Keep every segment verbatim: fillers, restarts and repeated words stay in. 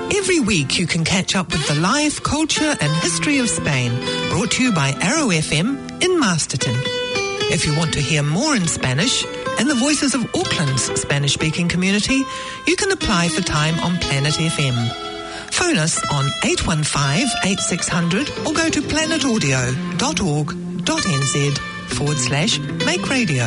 Every week you can catch up with the life, culture and history of Spain, brought to you by Arrow F M in Masterton. If you want to hear more in Spanish and the voices of Auckland's Spanish-speaking community, you can apply for time on Planet F M. Phone us on eight one five, eight six zero zero or go to planetaudio.org.nz forward slash make radio.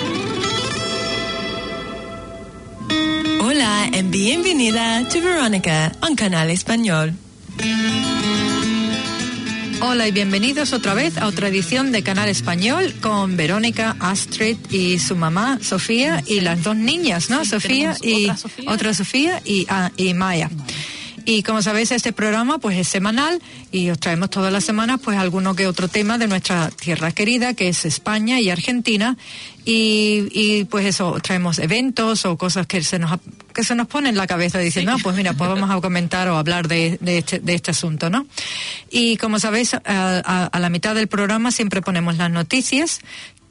Hola and bienvenida to Veronica on Canal Español. Hola y bienvenidos otra vez a otra edición de Canal Español con Verónica, Astrid y su mamá Sofía y las dos niñas, ¿no? Sí, Sofía y otra Sofía, otra Sofía y, ah, y Maya. Y como sabéis, este programa pues es semanal y os traemos todas las semanas pues alguno que otro tema de nuestra tierra querida, que es España y Argentina. Y, y pues eso, traemos eventos o cosas que se nos que se nos ponen en la cabeza diciendo, sí. no, pues mira, pues vamos a comentar o hablar de, de, este, de este asunto, ¿no? Y como sabéis, a, a, a la mitad del programa siempre ponemos las noticias,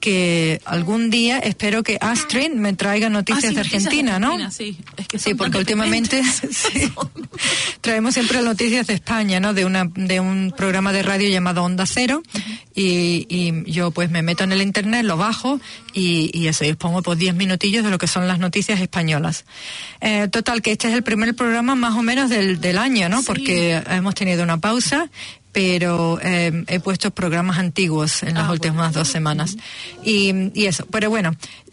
que algún día espero que Astrid me traiga noticias ah, sí, de Argentina, noticias de ¿no? Argentina, sí, es que sí, porque últimamente sí, traemos siempre noticias de España, ¿no? De una de un programa de radio llamado Onda Cero. Uh-huh. y, y yo pues me meto en el internet, lo bajo y, y eso, y os pongo pues diez minutillos de lo que son las noticias españolas. Eh, total, que este es el primer programa más o menos del, del año, ¿no? Sí. Porque hemos tenido una pausa, pero eh, he puesto programas antiguos en las ah, últimas bueno. dos semanas. Y, y eso, pero bueno,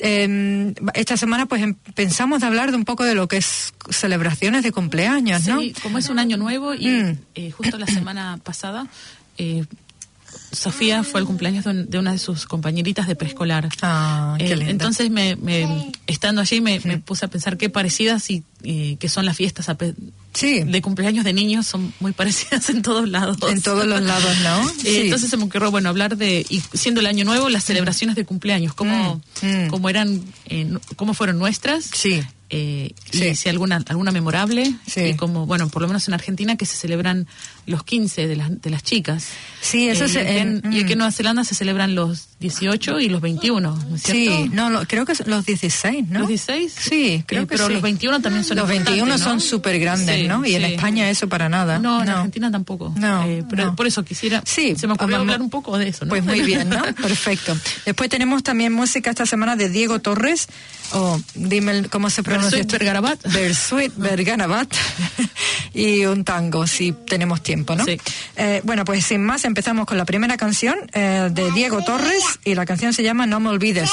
eh, esta semana pues pensamos de hablar de un poco de lo que es celebraciones de cumpleaños, ¿no? Sí, como es un año nuevo y mm. eh, justo la semana pasada eh, Sofía fue el cumpleaños de, un, de una de sus compañeritas de preescolar. Ah, qué eh, linda. Entonces, me, me, estando allí, me, sí. me puse a pensar qué parecidas y eh, que son las fiestas a pe- sí. de cumpleaños de niños, son muy parecidas en todos lados. En todos los lados, ¿no? eh, sí. Entonces se me ocurrió, bueno, hablar de, y siendo el año nuevo, las celebraciones de cumpleaños, cómo, mm. cómo eran, eh, cómo fueron nuestras. Sí. Eh, sí. y si alguna alguna memorable, sí. y como, bueno, por lo menos en Argentina, que se celebran los quince de las de las chicas. Sí, eso eh, se, y, aquí en, eh, y aquí en Nueva Zelanda se celebran los dieciocho y los veintiuno, ¿no es cierto? Sí, no, lo, creo que son los dieciséis, ¿no? ¿Los dieciséis? Sí, creo eh, que pero sí. los veintiuno también son Los veintiuno ¿no? son súper grandes, sí, ¿no? Y sí. en España eso para nada. No, en no. Argentina tampoco. No, eh, pero no. por eso quisiera, sí, se me ocurrió vamos, hablar un poco de eso, ¿no? Pues muy bien, ¿no? Perfecto. Después tenemos también música esta semana de Diego Torres, o dime cómo se pronuncia. Bersuit Bergarabat. Bersuit Bergarabat. Y un tango, si tenemos tiempo, ¿no? Sí. Eh, bueno, pues sin más, empezamos con la primera canción eh, de Diego Torres, y la canción se llama No me olvides.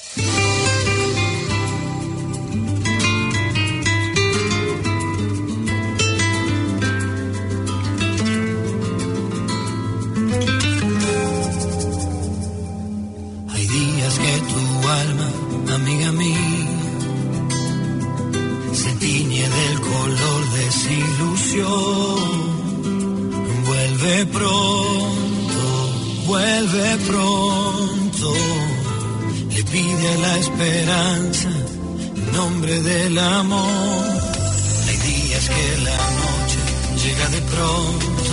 Hay días que tu alma, amiga mía, se tiñe del color desilusión. Vuelve pronto, vuelve pronto, le pide a la esperanza en nombre del amor. Hay días que la noche llega de pronto,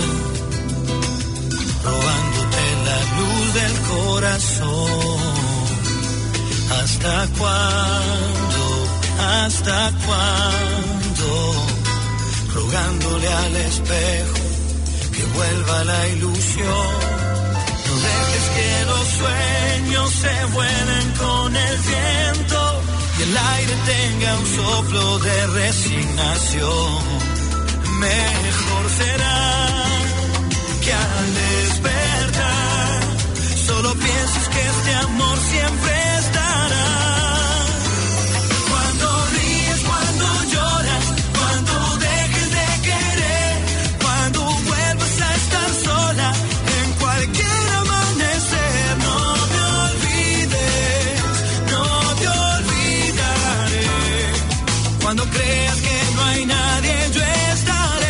robándote la luz del corazón. ¿Hasta cuándo? ¿Hasta cuándo? Rogándole al espejo que vuelva la ilusión. No dejes que los sueños se vuelen con el viento y el aire tenga un soplo de resignación. Mejor será que al despertar solo pienses que este amor siempre estará. Cuando ríes, cuando lloras, cuando dejes de querer, cuando vuelvas a estar sola en cualquier amanecer, no te olvides, no te olvidaré. Cuando creas que no hay nadie, yo estaré.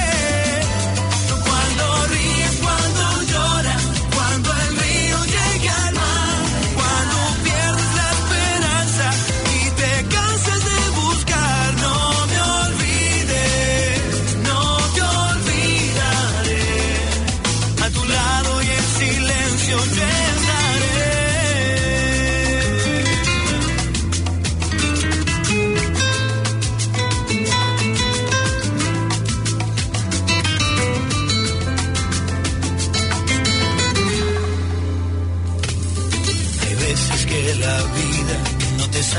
Cuando ríes, cuando lloras, cuando el río llegue al mar, cuando pierdes la esperanza,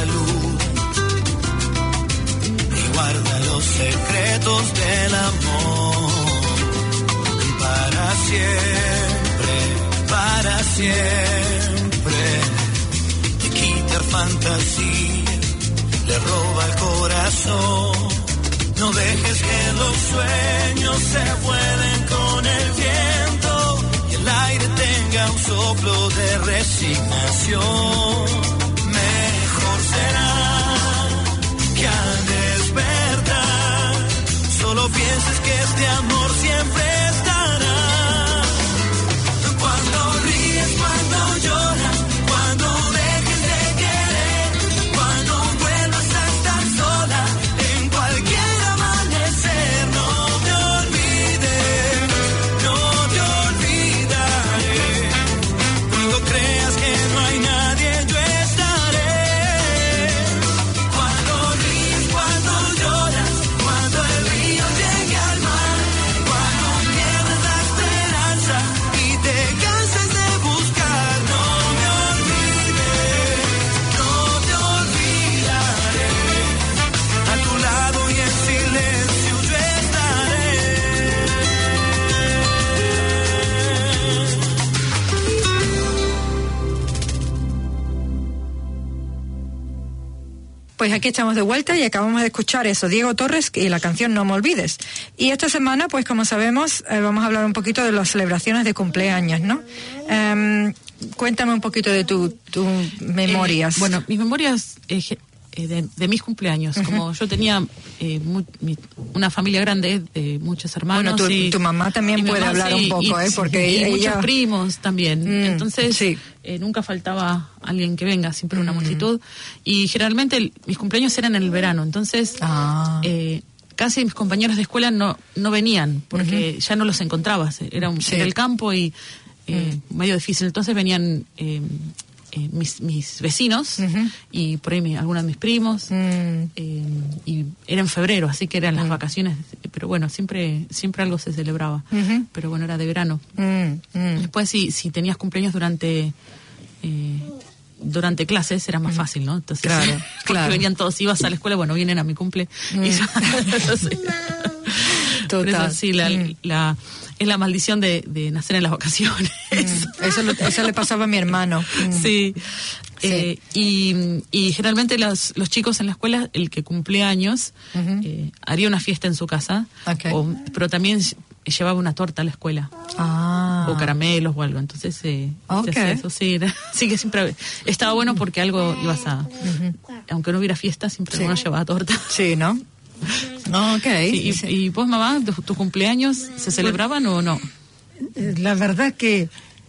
salud y guarda los secretos del amor para siempre, para siempre. Te quita fantasía, le roba el corazón. No dejes que los sueños se vuelen con el viento y el aire tenga un soplo de resignación. Mejor será que al despertar solo pienses que este amor siempre estará. Cuando ríes, cuando lloras, cuando dejes de querer, cuando vuelvas a estar sola, en cualquier amanecer, no te olvides, no te olvidaré. Cuando creas que no hay nadie, yo estaré. Cuando ríes, cuando lloras, cuando el río llegue al mar, cuando pierdas la esperanza y te canses de buscar, no me olvides, no te olvidaré. A tu lado y en silencio yo estaré. Pues aquí estamos de vuelta y acabamos de escuchar eso, Diego Torres y la canción No me olvides. Y esta semana, pues como sabemos, eh, vamos a hablar un poquito de las celebraciones de cumpleaños, ¿no? Em, cuéntame un poquito de tu, tu memorias. Eh, bueno, mis memorias eh, ge- eh, de, de mis cumpleaños, uh-huh. Como yo tenía eh, mu- mi, una familia grande de muchos hermanos. Bueno, tu, y, tu mamá también puede mamá, hablar sí, un poco, y, ¿eh? Porque y ella... muchos primos también. Mm, Entonces, sí. eh, nunca faltaba alguien que venga, siempre una Mm. multitud. Y generalmente el, mis cumpleaños eran en el verano, entonces... Ah. Eh, casi mis compañeros de escuela no no venían porque uh-huh. ya no los encontrabas, era, un, Sí. era el campo y eh, Mm. medio difícil, entonces venían eh, eh, mis, mis vecinos Uh-huh. y por ahí mi, algunos de mis primos Mm. eh, y era en febrero, así que eran las Mm. vacaciones, pero bueno, siempre siempre algo se celebraba, Uh-huh. pero bueno, era de verano. Mm, mm. Después si, si tenías cumpleaños durante eh, durante clases era más fácil, ¿no? Entonces, Claro, porque claro. venían todos, ibas a la escuela, bueno, vienen a mi cumple. Mm. Y ya, entonces, por Total. eso sí, la, Mm. la, es la maldición de, de nacer en las vacaciones. Mm. Eso, lo- eso le pasaba a mi hermano. Mm. Sí. Sí. Eh, y, y generalmente los, los chicos en la escuela, el que cumplía años, Ujú. eh, haría una fiesta en su casa, Ok. o- pero también ll- llevaba una torta a la escuela. Ah. O caramelos o algo, entonces eh, Ok. se hacía eso, sí, era- sí que siempre estaba bueno porque algo ibas a, aunque no hubiera fiesta, siempre Sí. uno llevaba torta. Sí, ¿no? Ok. Sí, y, Sí. y vos, mamá, ¿tus tus cumpleaños se celebraban o no? La verdad que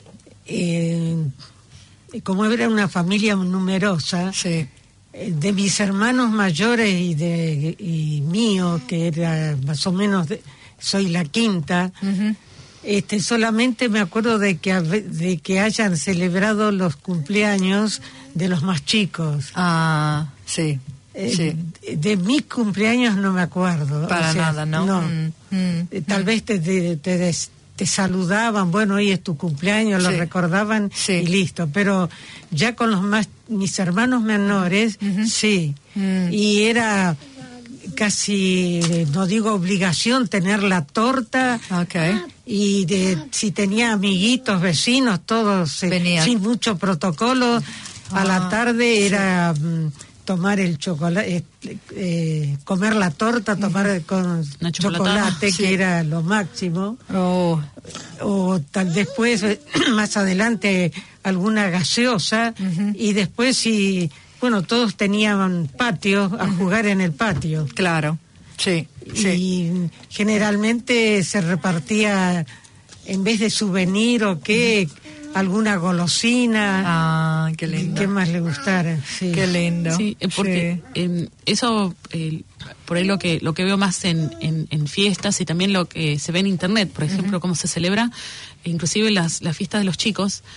eh, como era una familia numerosa, Sí. eh, de mis hermanos mayores y de y mío, que era más o menos, de- soy la quinta, Ujú. este solamente me acuerdo de que hab- de que hayan celebrado los cumpleaños de los más chicos. Ah, sí. Eh, Sí. de, de mis cumpleaños no me acuerdo. Para o sea, nada, ¿no? No. Mm, mm, Eh, Tal vez te, te, te des- te saludaban, bueno, hoy es tu cumpleaños, lo Sí. recordaban Sí. y listo. Pero ya con los más, mis hermanos menores, Ujú. sí. Mm. Y era casi, eh, no digo obligación, tener la torta. Ok. Y de, si tenía amiguitos, vecinos, todos eh, Venían. sin mucho protocolo, a Ah, la tarde era mm, tomar el chocolate, eh, eh, comer la torta, tomar con Una chocolatada, chocolate, sí. que era lo máximo. Oh. O tal después, eh, más adelante, alguna gaseosa. Ujú. Y después, si, bueno, todos tenían patio, a jugar en el patio. Claro. Sí. Sí. Y generalmente se repartía, en vez de souvenir o qué, alguna golosina, Ah, qué lindo. que más le gustara. Sí. Qué lindo. Sí, eh, porque Sí. eh, eso, eh, por ahí lo que lo que veo más en, en, en fiestas y también lo que se ve en internet, por ejemplo, cómo se celebra, e inclusive las, las fiestas de los chicos,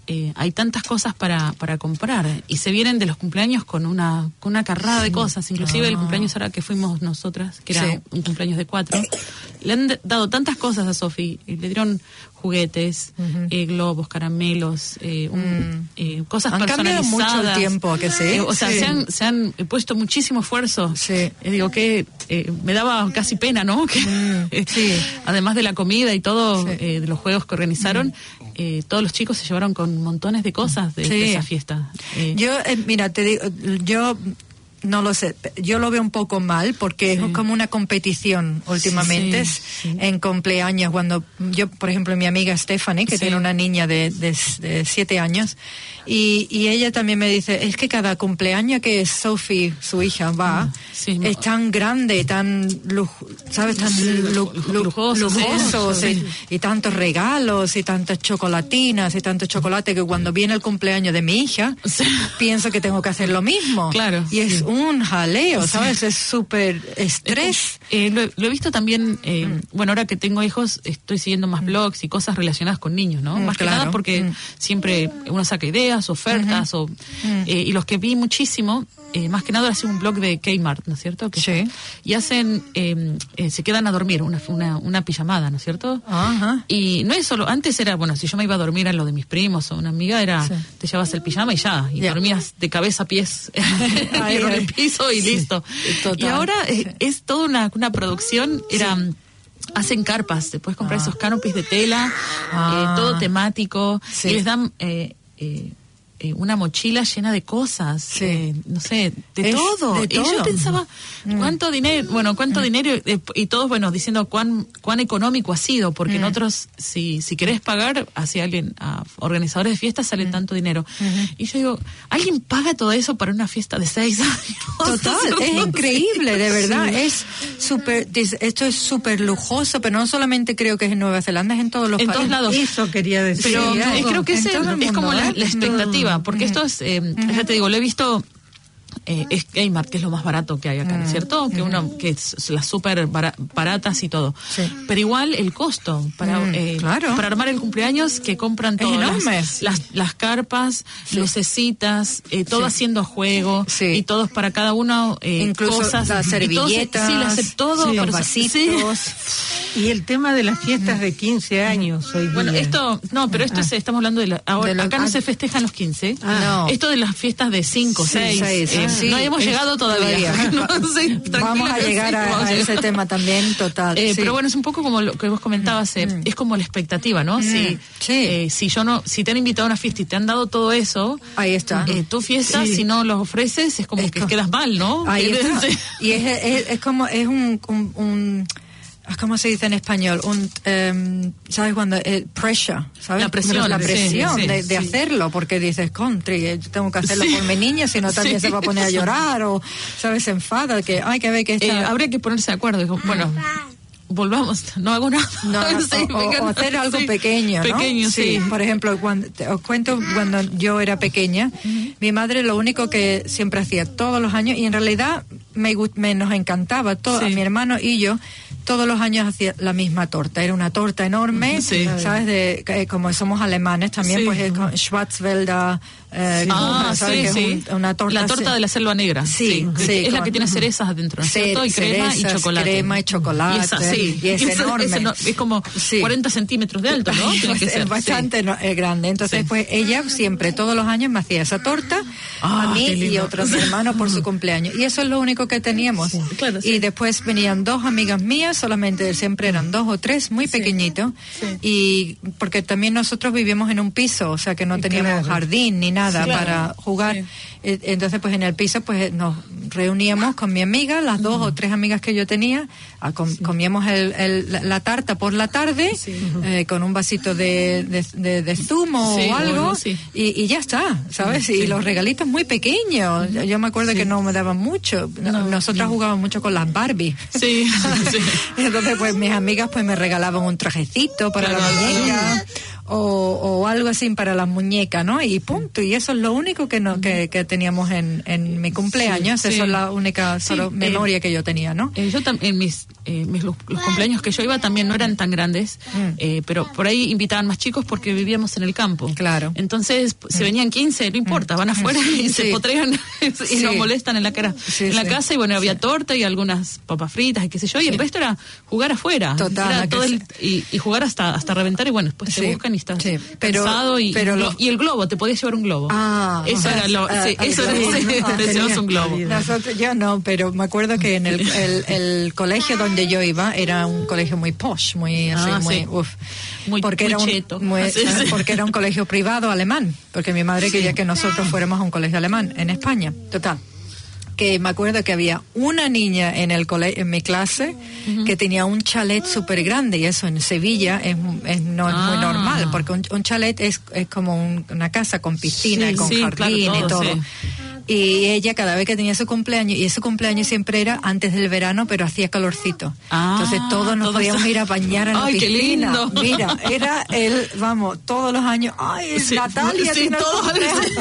eh, hay tantas cosas para para comprar y se vienen de los cumpleaños con una con una carrada de cosas, inclusive ah. el cumpleaños ahora que fuimos nosotras, que era sí. un cumpleaños de cuatro, le han de, dado tantas cosas a Sofi, le dieron juguetes, uh-huh. eh, globos, caramelos, eh, un, mm. eh, cosas han personalizadas. Han cambiado mucho el tiempo, ¿que sí? Eh, o sea, sí. se, han, se han puesto muchísimo esfuerzo. Sí. Eh, digo que eh, me daba casi pena, ¿no? Que, mm. eh, sí. Además de la comida y todo, sí. eh, de los juegos que organizaron, mm. eh, todos los chicos se llevaron con montones de cosas de, sí. de esa fiesta. Eh, yo, eh, mira, te digo, yo... No lo sé, yo lo veo un poco mal porque sí. es como una competición últimamente sí, sí. en cumpleaños. Cuando yo, por ejemplo, mi amiga Stephanie, que sí. tiene una niña de, de, de siete años, y, y ella también me dice, es que cada cumpleaños que Sophie, su hija, va, sí, es tan grande, tan, luj, ¿sabes? Tan lu, lu, lujoso, lujoso sí. y, y tantos regalos, y tantas chocolatinas, y tanto chocolate, que cuando viene el cumpleaños de mi hija, sí. pienso que tengo que hacer lo mismo. Claro. Y es un jaleo, ¿sabes? Es súper estrés. Eh, lo, lo he visto también, eh, mm. bueno, ahora que tengo hijos, estoy siguiendo más blogs y cosas relacionadas con niños, ¿no? Mm, más claro. que nada porque mm. siempre uno saca ideas, ofertas, uh-huh. o mm. eh, y los que vi muchísimo, eh, más que nada hacen un blog de Kmart, ¿no es cierto? Que sí. está, y hacen, eh, eh, se quedan a dormir, una, una, una pijamada, ¿no es cierto? Uh-huh. Y no es solo, antes era, bueno, si yo me iba a dormir a lo de mis primos o una amiga, era, sí. te llevabas el pijama y ya, y yeah. dormías de cabeza a pies en el piso y listo. Sí, y ahora sí. es, es toda una, una producción, era... Sí. Hacen carpas, te puedes comprar ah. esos canopies de tela, ah. eh, todo temático, sí. y les dan eh, eh, eh, una mochila llena de cosas, sí. eh, no sé, de es todo. De y todo. yo pensaba, ¿cuánto mm. dinero? Bueno, ¿cuánto mm. dinero? Eh, y todos, bueno, diciendo cuán cuán económico ha sido, porque mm. en otros, si si querés pagar hacia alguien, a organizadores de fiestas, sale mm. tanto dinero. Mm-hmm. Y yo digo, ¿alguien paga todo eso para una fiesta de seis años? Total, es increíble, de verdad. Sí. Es súper, esto es súper lujoso, pero no solamente creo que es en Nueva Zelanda, es en todos los en países. En todos lados. Eso quería decir. Pero sí, eh, creo que ese, es mundo, como ¿eh? la, la expectativa, porque mm. esto es, eh, mm. ya te digo, lo he visto... Eh, es Kmart, que es lo más barato que hay acá, ¿no es cierto? Que uno, que es las súper baratas y todo. Sí. Pero igual el costo para mm, eh, claro. para armar el cumpleaños, que compran todo, las, las, las carpas, sí. lucecitas, eh, todo sí. haciendo juego, sí. y todos para cada uno eh, incluso cosas, las servilletas, sí, las, todo, sí, los pero, vasitos. Sí. Y el tema de las fiestas de quince años hoy día. Bueno, esto, no, pero esto ah. es, estamos hablando de la, ahora, de los, acá no ah, se festejan los quince. Ah, no. Esto de las fiestas de cinco, sí, seis, seis eh, sí. no hemos es, llegado todavía. No, sí, vamos a llegar sí, a, vamos a ese tema también, total. Eh, sí. Pero bueno, es un poco como lo que vos comentabas, eh, mm. es como la expectativa, ¿no? Mm. Si, sí. eh, si yo no, si te han invitado a una fiesta y te han dado todo eso, ahí está. Eh, tu fiesta, sí. si no los ofreces, es como es que como, quedas mal, ¿no? Ahí está. Y es, es, es como, es un, un, un ¿cómo se dice en español? Un, um, ¿sabes cuando? El pressure, ¿sabes? La presión. La presión sí, sí, de, de sí. hacerlo, porque dices, country, yo tengo que hacerlo sí. por mi niña, si no también sí. se va a poner a llorar, o, ¿sabes? Se enfada, que hay que ver que está... Eh, habría que ponerse de acuerdo, digo, bueno... volvamos, no hago nada. No, sí, o, o, o hacer algo sí, pequeño, ¿no? Pequeño, sí. sí. Por ejemplo, cuando, te, os cuento cuando yo era pequeña, uh-huh. mi madre lo único que siempre hacía todos los años, y en realidad me, me nos encantaba, todo, sí. mi hermano y yo, todos los años hacía la misma torta. Era una torta enorme, sí. ¿sabes? De, eh, como somos alemanes también, sí. pues es con Schwarzwälder. Eh, ah, ¿sabes? sí, que sí. Es un, una torta la torta de la selva negra. Sí, sí. sí es con, la que tiene cerezas adentro, ¿no es cierto? Y crema cerezas, y chocolate. Crema y chocolate. Y esa, sí. Y es, es enorme. Es, es, es como sí. cuarenta centímetros de alto, ¿no? Tiene que es ser, bastante sí. no, es grande. Entonces, sí. pues ella siempre, todos los años, me hacía esa torta ah, a mí y a otros hermanos por su cumpleaños. Y eso es lo único que teníamos. Sí, claro, sí. Y después venían dos amigas mías, solamente siempre eran dos o tres, muy pequeñitos. Sí. Sí. Y porque también nosotros vivíamos en un piso, o sea que no teníamos claro. jardín ni nada claro. para jugar. Sí. Entonces, pues en el piso, pues nos reuníamos con mi amiga, las dos uh-huh. o tres amigas que yo tenía, a com- sí. comíamos el, el, la, la tarta por la tarde, sí. eh, con un vasito de, de, de, de zumo sí, o algo, bueno, sí. y, y ya está, ¿sabes? Sí. Y los regalitos muy pequeños. Uh-huh. Yo me acuerdo sí. que no me daban mucho. No, Nosotras no. jugábamos mucho con las Barbie. Sí. sí. Entonces, pues mis amigas pues me regalaban un trajecito para claro. la muñeca. o, o algo así para las muñecas, ¿no? Y punto. Y eso es lo único que no que, que teníamos en, en mi cumpleaños. Sí, Esa sí. es la única solo sí, memoria eh, que yo tenía, ¿no? Eh, yo también, mis, eh, mis los, los cumpleaños que yo iba también no eran tan grandes, mm. eh, pero por ahí invitaban más chicos porque vivíamos en el campo. Claro. Entonces, mm. se venían quince, no importa, van afuera y sí. se potregan y sí. nos molestan en la cara, sí, en la sí. casa, y bueno, había sí. torta y algunas papas fritas y qué sé yo, y sí. el resto era jugar afuera. Total. Era todo el, y, y jugar hasta, hasta reventar, y bueno, después sí. te buscan y estás sí. pero, cansado y, pero lo... y el globo, te podías llevar un globo. Ah, eso era lo, ah, sí, ah, eso era, globo, sí, ¿no? te llevas un globo. Nosotros, yo no, pero me acuerdo que en el, el, el colegio donde yo iba era un colegio muy posh, muy así, ah, muy, sí. uf, muy, porque muy era un, cheto. muy, sí, sí. porque era un colegio privado alemán, porque mi madre quería sí. que nosotros fuéramos a un colegio alemán en España, total. Que me acuerdo que había una niña en el cole en mi clase uh-huh. que tenía un chalet súper grande, y eso en Sevilla es, es no es ah. muy normal, porque un, un chalet es, es como un, una casa con piscina, sí, con sí, jardín claro, todo, y todo. Sí. Y ella cada vez que tenía su cumpleaños, y ese cumpleaños siempre era antes del verano, pero hacía calorcito. Ah, entonces todos nos podíamos ir a bañar a la ay, piscina. Qué lindo. Mira, era el, vamos, todos los años, ay, sí, Natalia sí, tiene todos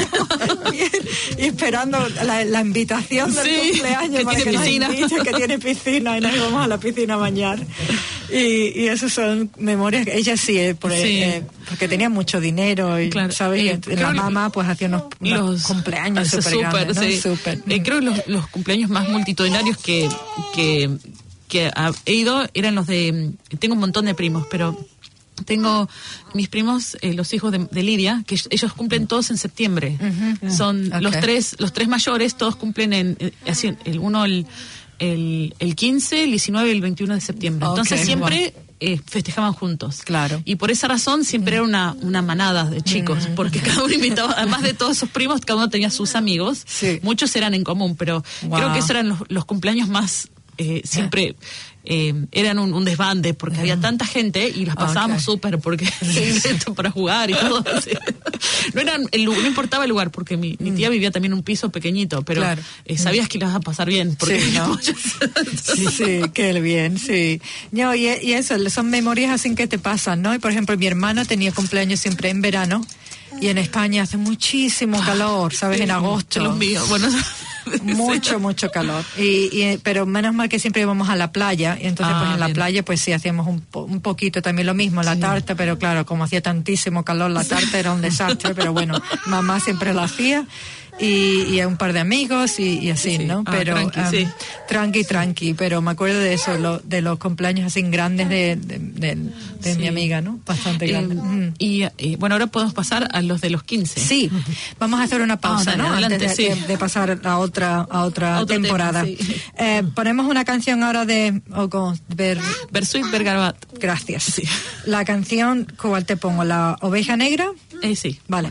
y, y esperando la, la invitación del sí, cumpleaños que para tiene que piscina. nos invite, que tiene piscina, y nos íbamos a la piscina a bañar. Y, y esas son memorias que ella sí, eh, por, sí. Eh, porque tenía mucho dinero y, claro. ¿sabes? Eh, y la mamá pues hacía unos, unos los, cumpleaños súper grandes, ¿no? Sí. Super. Eh, creo que los, los cumpleaños más multitudinarios que, que, que he ido eran los de... Tengo un montón de primos, pero... Tengo mis primos, eh, los hijos de, de Lidia, que ellos cumplen todos en septiembre. Uh-huh. Son okay. los tres los tres mayores, todos cumplen en... Eh, así, el uno el, el, el quince, el diecinueve y el veintiuno de septiembre. Okay. Entonces siempre... Wow. Eh, festejaban juntos. Claro. Y por esa razón siempre era una, una manada de chicos, mm. porque cada uno invitaba, además de todos sus primos, cada uno tenía sus amigos. Sí. Muchos eran en común, pero wow. creo que esos eran los, los cumpleaños más eh, siempre eh, eran un, un desbande, porque mm. había tanta gente y las pasábamos okay. súper, porque sí. para jugar y todo. Así. No eran el, no importaba el lugar, porque mi, mi tía vivía también en un piso pequeñito, pero claro. eh, sabías que ibas a pasar bien. Porque sí, ¿no? sí, sí, qué bien, sí. No, y, y eso, son memorias así que te pasan, ¿no? Y por ejemplo, mi hermano tenía cumpleaños siempre en verano, y en España hace muchísimo calor, ¿sabes? En agosto. Los míos, bueno... mucho mucho calor y, y pero menos mal que siempre íbamos a la playa, y entonces ah, pues en la bien. playa pues sí hacíamos un, po, un poquito también lo mismo, la sí. tarta, pero claro, como hacía tantísimo calor la tarta era un desastre, pero bueno, mamá siempre la hacía. Y, y a un par de amigos y, y así, sí, ¿no? Ah, pero tranqui, um, sí. tranqui, tranqui, pero me acuerdo de eso, lo, de los cumpleaños así grandes de, de, de, de sí. mi amiga, ¿no? Bastante eh, grandes. Mm. Y eh, bueno, ahora podemos pasar a los de los quince. Sí, vamos a hacer una pausa, ah, dale, ¿no? Adelante, Antes de, sí. de, de pasar a otra a otra Otro temporada. Tema, sí. eh, ponemos una canción ahora de Ogo, ver, Versuit Vergarabat. Gracias. Sí. La canción, ¿cuál te pongo? ¿La Oveja Negra? Eh, sí. Vale.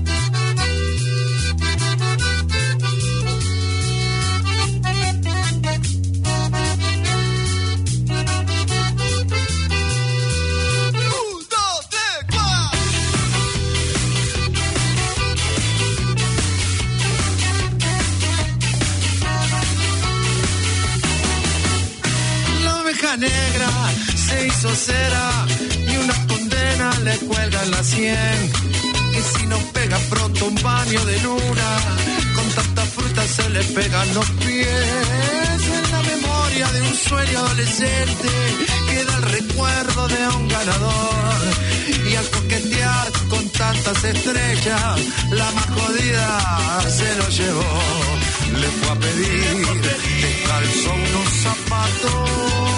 Negra se hizo cera y una condena le cuelga en la sien. Y si no pega pronto un baño de luna, con tanta fruta se le pegan los pies. En la memoria de un sueño adolescente queda el recuerdo de un ganador. Y al coquetear con tantas estrellas, la más jodida se lo llevó. Le fue a pedir descalzo unos zapatos.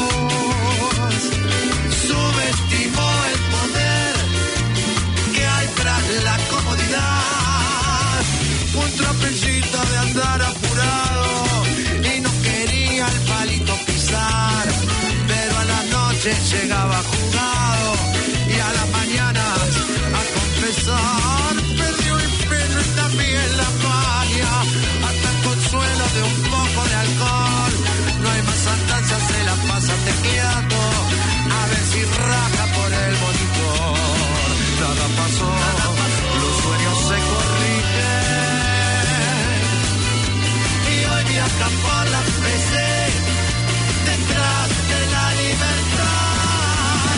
Subestimó el poder que hay tras la comodidad. Un trapecito de andar apurado y no quería el palito pisar. Pero a la noche llegaba jugado y a la mañana a confesar. Perdió el pelo y también la maña, hasta el consuelo de un poco de alcohol. No hay más andanzas, se la pasa tecleando, a ver si raja por el monitor. Nada pasó, los sueños se corrigen y hoy viaja por la P C detrás de la libertad.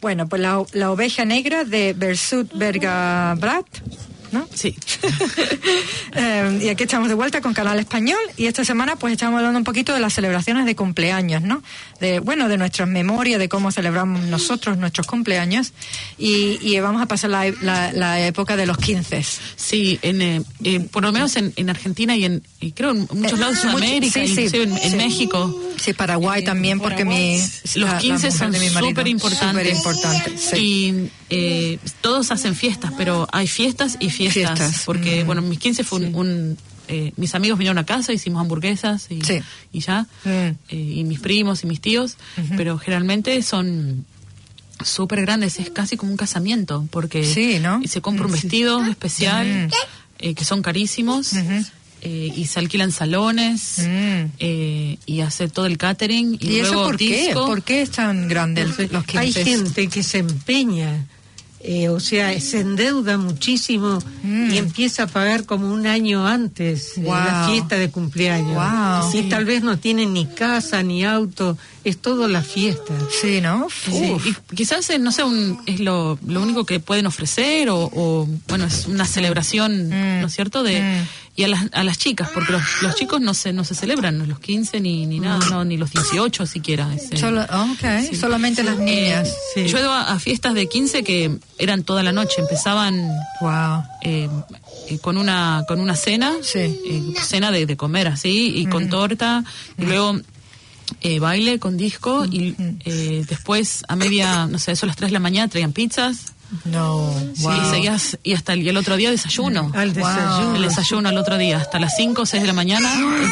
Bueno, pues la, la oveja negra de Bersut Bergabrat, ¿no? Sí. eh, y aquí estamos de vuelta con Canal Español, y esta semana pues estamos hablando un poquito de las celebraciones de cumpleaños, ¿no? De, bueno, de nuestras memorias, de cómo celebramos nosotros nuestros cumpleaños, y, y vamos a pasar la, la, la época de los quince. Sí, en, eh, eh, por lo menos en, en Argentina y en y creo en muchos lados de Sudamérica, sí, sí, inclusive en, en sí. México. Sí, Paraguay también, porque mi los la, quince la son súper importantes. Súper importantes, sí. Y eh, todos hacen fiestas, pero hay fiestas y fiestas. Fiestas. Porque, Mm. bueno, mis quince fue Sí. un... un eh, mis amigos vinieron a casa, hicimos hamburguesas y, Sí. y ya. Mm. Eh, y mis primos y mis tíos. Ujú. Pero generalmente son súper grandes, es casi como un casamiento, porque Sí, ¿no? se compra un Sí. vestido especial, Mm. eh, que son carísimos. Ujú. Eh, y se alquilan salones, Mm. eh, y hace todo el catering y, ¿Y eso luego por qué? disco. ¿Por qué es tan grande el- los quince? Hay gente que se empeña, eh, o sea, se endeuda muchísimo Mm. y empieza a pagar como un año antes eh, Wow. la fiesta de cumpleaños. Wow. Y Sí. tal vez no tienen ni casa ni auto, es todo la fiesta. Sí, ¿no? Sí, Uf. y quizás eh, no sé, un, es lo, lo único que pueden ofrecer o, o, bueno, es una celebración, Mm. ¿no es cierto? De Mm. y a las, a las chicas, porque los, los chicos no se no se celebran, no los quince ni ni nada, no, ni los dieciocho siquiera. es, eh, Solo, ok, sí. solamente las niñas. eh, Yo he ido a, a fiestas de quince que eran toda la noche, empezaban Wow. eh, eh, con una con una cena, Sí. eh, cena de, de comer así, y con torta, y luego eh, baile con disco, y eh, después a media, no sé, eso a las tres de la mañana traían pizzas, No, sí, wow. y seguías, y hasta el, y el otro día desayuno. Al desayuno. El desayuno al otro día, hasta las cinco o seis de la mañana.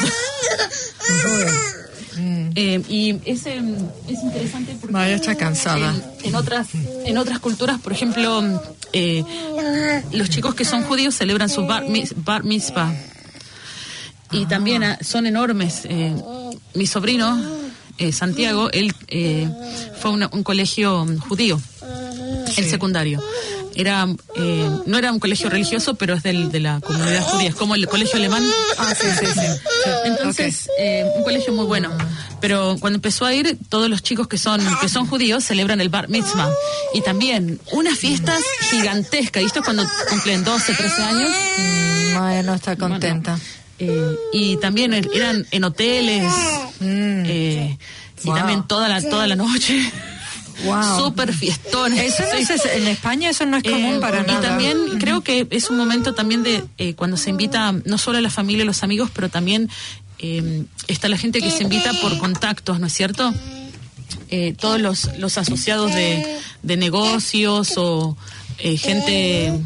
Eh, y es, eh, es interesante porque Vaya, está cansada. En, en otras en otras culturas, por ejemplo, eh, los chicos que son judíos celebran su bar, mis- bar mitzvah, y también ah, son enormes. Eh, mi sobrino eh, Santiago, él eh, fue a una- un colegio judío, el secundario. Era eh, no era un colegio religioso, pero es del, de la comunidad judía, es como el colegio alemán. Ah, sí, sí, sí. Entonces, eh, un colegio muy bueno. Pero cuando empezó a ir, todos los chicos que son que son judíos celebran el bar mitzvah. Y también unas fiestas gigantescas. Y esto es cuando cumplen doce, trece años. Mm, Maya no está contenta. Eh, y también er- eran en hoteles. Mm. eh, y Wow. también toda la toda la noche. Wow. Súper fiestones. Eso no Sí. es- en España eso no es común Eh, para y nada. también creo que es un momento también de eh, cuando se invita no solo a la familia y los amigos, pero también eh, está la gente que se invita por contactos, ¿no es cierto? Eh, todos los, los asociados de, de negocios o eh, gente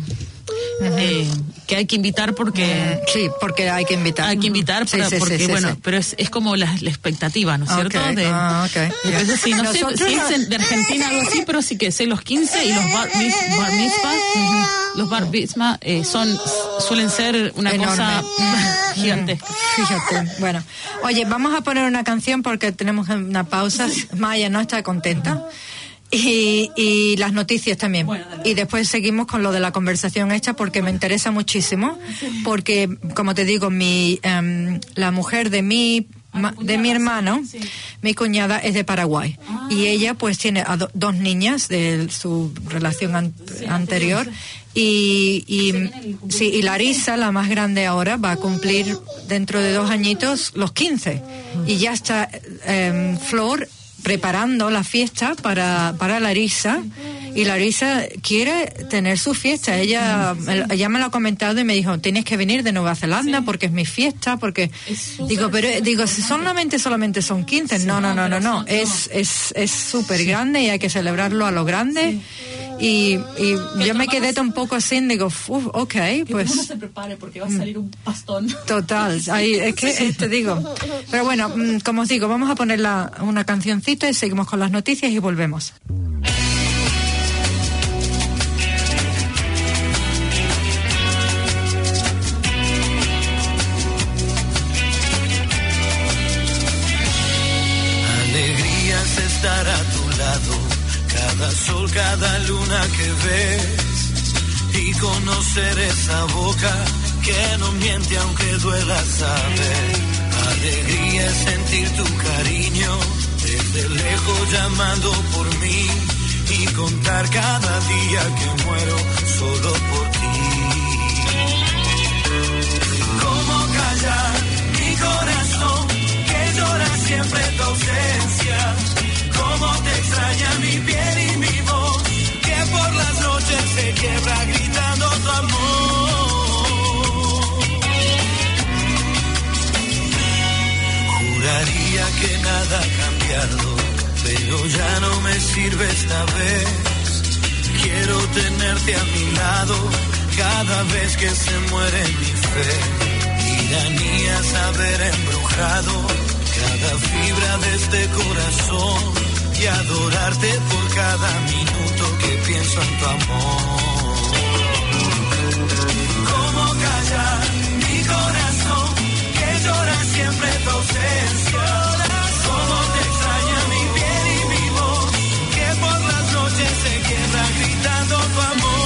eh, que hay que invitar porque Sí, porque hay que invitar. hay que invitar Sí, para- sí, sí, porque sí, bueno, sí. pero es, es como la, la expectativa, ¿no es cierto? Ok, De- ah, ok. entonces, sí, no Nosotros sé si no- es en- de Argentina algo así, pero sí que sé los quince y los bar, mis, bar mitzvah, los bar mitzvah eh, son suelen ser una Enorme. cosa gigantesca. Fíjate. Bueno, oye, vamos a poner una canción porque tenemos una pausa. Maya no está contenta. Y, y las noticias también. Y después seguimos con lo de la conversación hecha porque me interesa muchísimo. Porque, como te digo, mi em, la mujer de mi ma- de mi hermano, mi cuñada es de Paraguay. Y ella pues tiene a do- dos niñas de su relación an- anterior. Y, y, sí, y Larisa, la más grande ahora, va a cumplir dentro de dos añitos los quince. Y ya está em, Flor preparando la fiesta para, para Larisa, y Larisa quiere tener su fiesta. Ella, ella me lo ha comentado y me dijo, tienes que venir de Nueva Zelanda porque es mi fiesta, porque digo, pero digo, si solamente solamente son quince, no, no, no, no, no, es es es súper grande y hay que celebrarlo a lo grande. Y, y yo me quedé un poco así, digo, uf, ok, pues se prepare porque va a salir un pastón. total, ahí, es que eh, te digo. Pero bueno, mm, como os digo, vamos a poner la- una cancioncita y seguimos con las noticias y volvemos. Alegría es estar a tu lado, cada sol, cada luna que ves, y conocer esa boca que no miente aunque duela saber. Alegría es sentir tu cariño desde lejos llamando por mí, y contar cada día que muero solo por ti. ¿Cómo callar mi corazón que llora siempre tu ausencia? ¿Cómo te extraña mi piel y mi voz que por las noches se quiebra gritando tu amor? Juraría que nada ha cambiado, pero ya no me sirve esta vez. Quiero tenerte a mi lado cada vez que se muere mi fe. Tiranías haber embrujado cada fibra de este corazón y adorarte por cada minuto que pienso en tu amor. ¿Cómo callar mi corazón que llora siempre tu ausencia? ¿Cómo te extraña mi piel y mi voz que por las noches se quiebra gritando tu amor?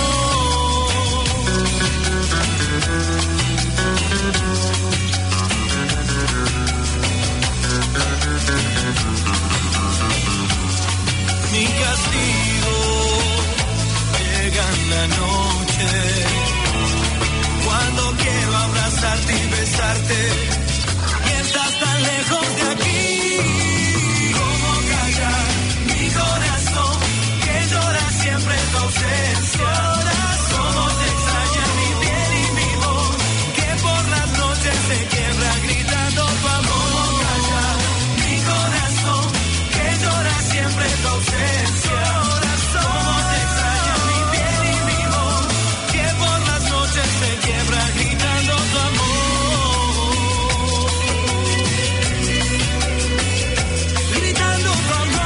Mi castigo llega en la noche, cuando quiero abrazarte y besarte y estás tan lejos de aquí. ¿Cómo callar mi corazón que llora siempre tu ausencia? ¿Cómo te extraña mi piel y mi voz que por las noches se quiebra gritando tu amor? ¿Cómo callar mi corazón que llora siempre tu ausencia? ¿Cómo te extraña mi piel y mi voz que por las noches se quiebra gritando tu amor? Gritando tu amor.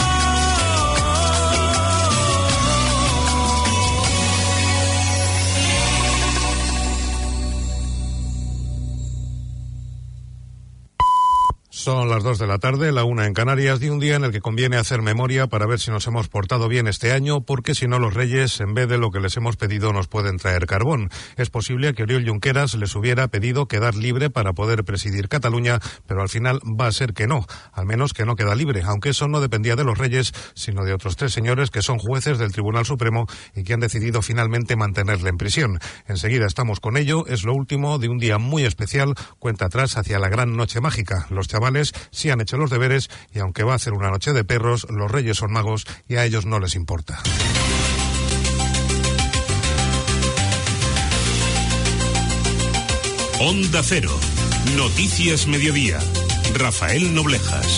Son las dos de la tarde, la una en Canarias, de un día en el que conviene hacer memoria para ver si nos hemos portado bien este año, porque si no los reyes, en vez de lo que les hemos pedido, nos pueden traer carbón. Es posible que Oriol Junqueras les hubiera pedido quedar libre para poder presidir Cataluña, pero al final va a ser que no, al menos que no queda libre, aunque eso no dependía de los reyes, sino de otros tres señores que son jueces del Tribunal Supremo y que han decidido finalmente mantenerle en prisión. Enseguida estamos con ello, es lo último de un día muy especial, cuenta atrás hacia la gran noche mágica. Los chavales sí han hecho los deberes y aunque va a ser una noche de perros, los reyes son magos y a ellos no les importa. Onda Cero. Noticias Mediodía. Rafael Noblejas.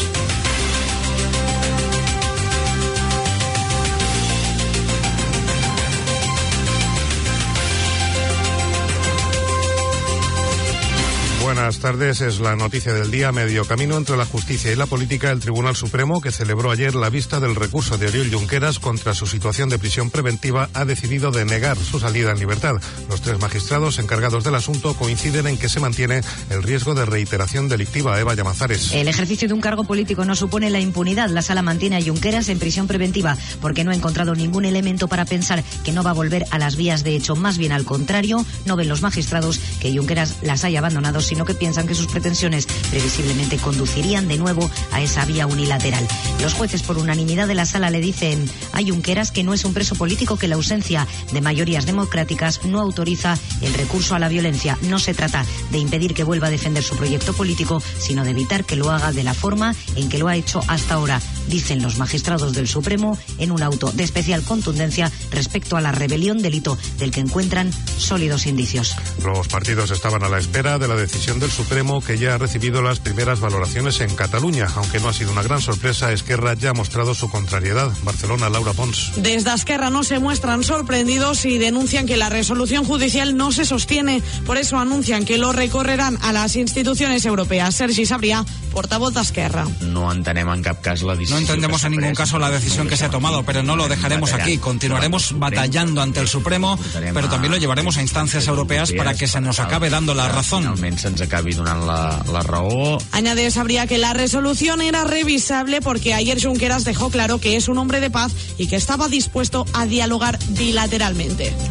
Buenas tardes, es la noticia del día. Medio camino entre la justicia y la política, el Tribunal Supremo, que celebró ayer la vista del recurso de Oriol Junqueras contra su situación de prisión preventiva, ha decidido denegar su salida en libertad. Los tres magistrados encargados del asunto coinciden en que se mantiene el riesgo de reiteración delictiva. Eva Llamazares. El ejercicio de un cargo político no supone la impunidad. La sala mantiene a Junqueras en prisión preventiva porque no ha encontrado ningún elemento para pensar que no va a volver a las vías de hecho. Más bien al contrario, no ven los magistrados que Junqueras las haya abandonado, sino que piensan que sus pretensiones previsiblemente conducirían de nuevo a esa vía unilateral. Los jueces por unanimidad de la sala le dicen a Junqueras que no es un preso político, que la ausencia de mayorías democráticas no autoriza el recurso a la violencia. No se trata de impedir que vuelva a defender su proyecto político, sino de evitar que lo haga de la forma en que lo ha hecho hasta ahora, dicen los magistrados del Supremo en un auto de especial contundencia respecto a la rebelión, delito del que encuentran sólidos indicios. Los partidos estaban a la espera de la decisión del Supremo, que ya ha recibido las primeras valoraciones en Cataluña. Aunque no ha sido una gran sorpresa, Esquerra ya ha mostrado su contrariedad. Barcelona, Laura Pons. Desde Esquerra no se muestran sorprendidos y denuncian que la resolución judicial no se sostiene. Por eso anuncian que lo recorrerán a las instituciones europeas. Sergi Sabrià, portavoz de Esquerra. No entenem en cap cas la decisión. No entendemos en ningún caso la decisión que se ha tomado, pero no lo dejaremos aquí. Continuaremos batallando ante el Supremo, pero también lo llevaremos a instancias europeas para que se nos acabe dando la razón. La, la raó. Añade Sabrià que la resolución era revisable porque ayer Junqueras dejó claro que es un hombre de paz y que estaba dispuesto a dialogar bilateralmente. Los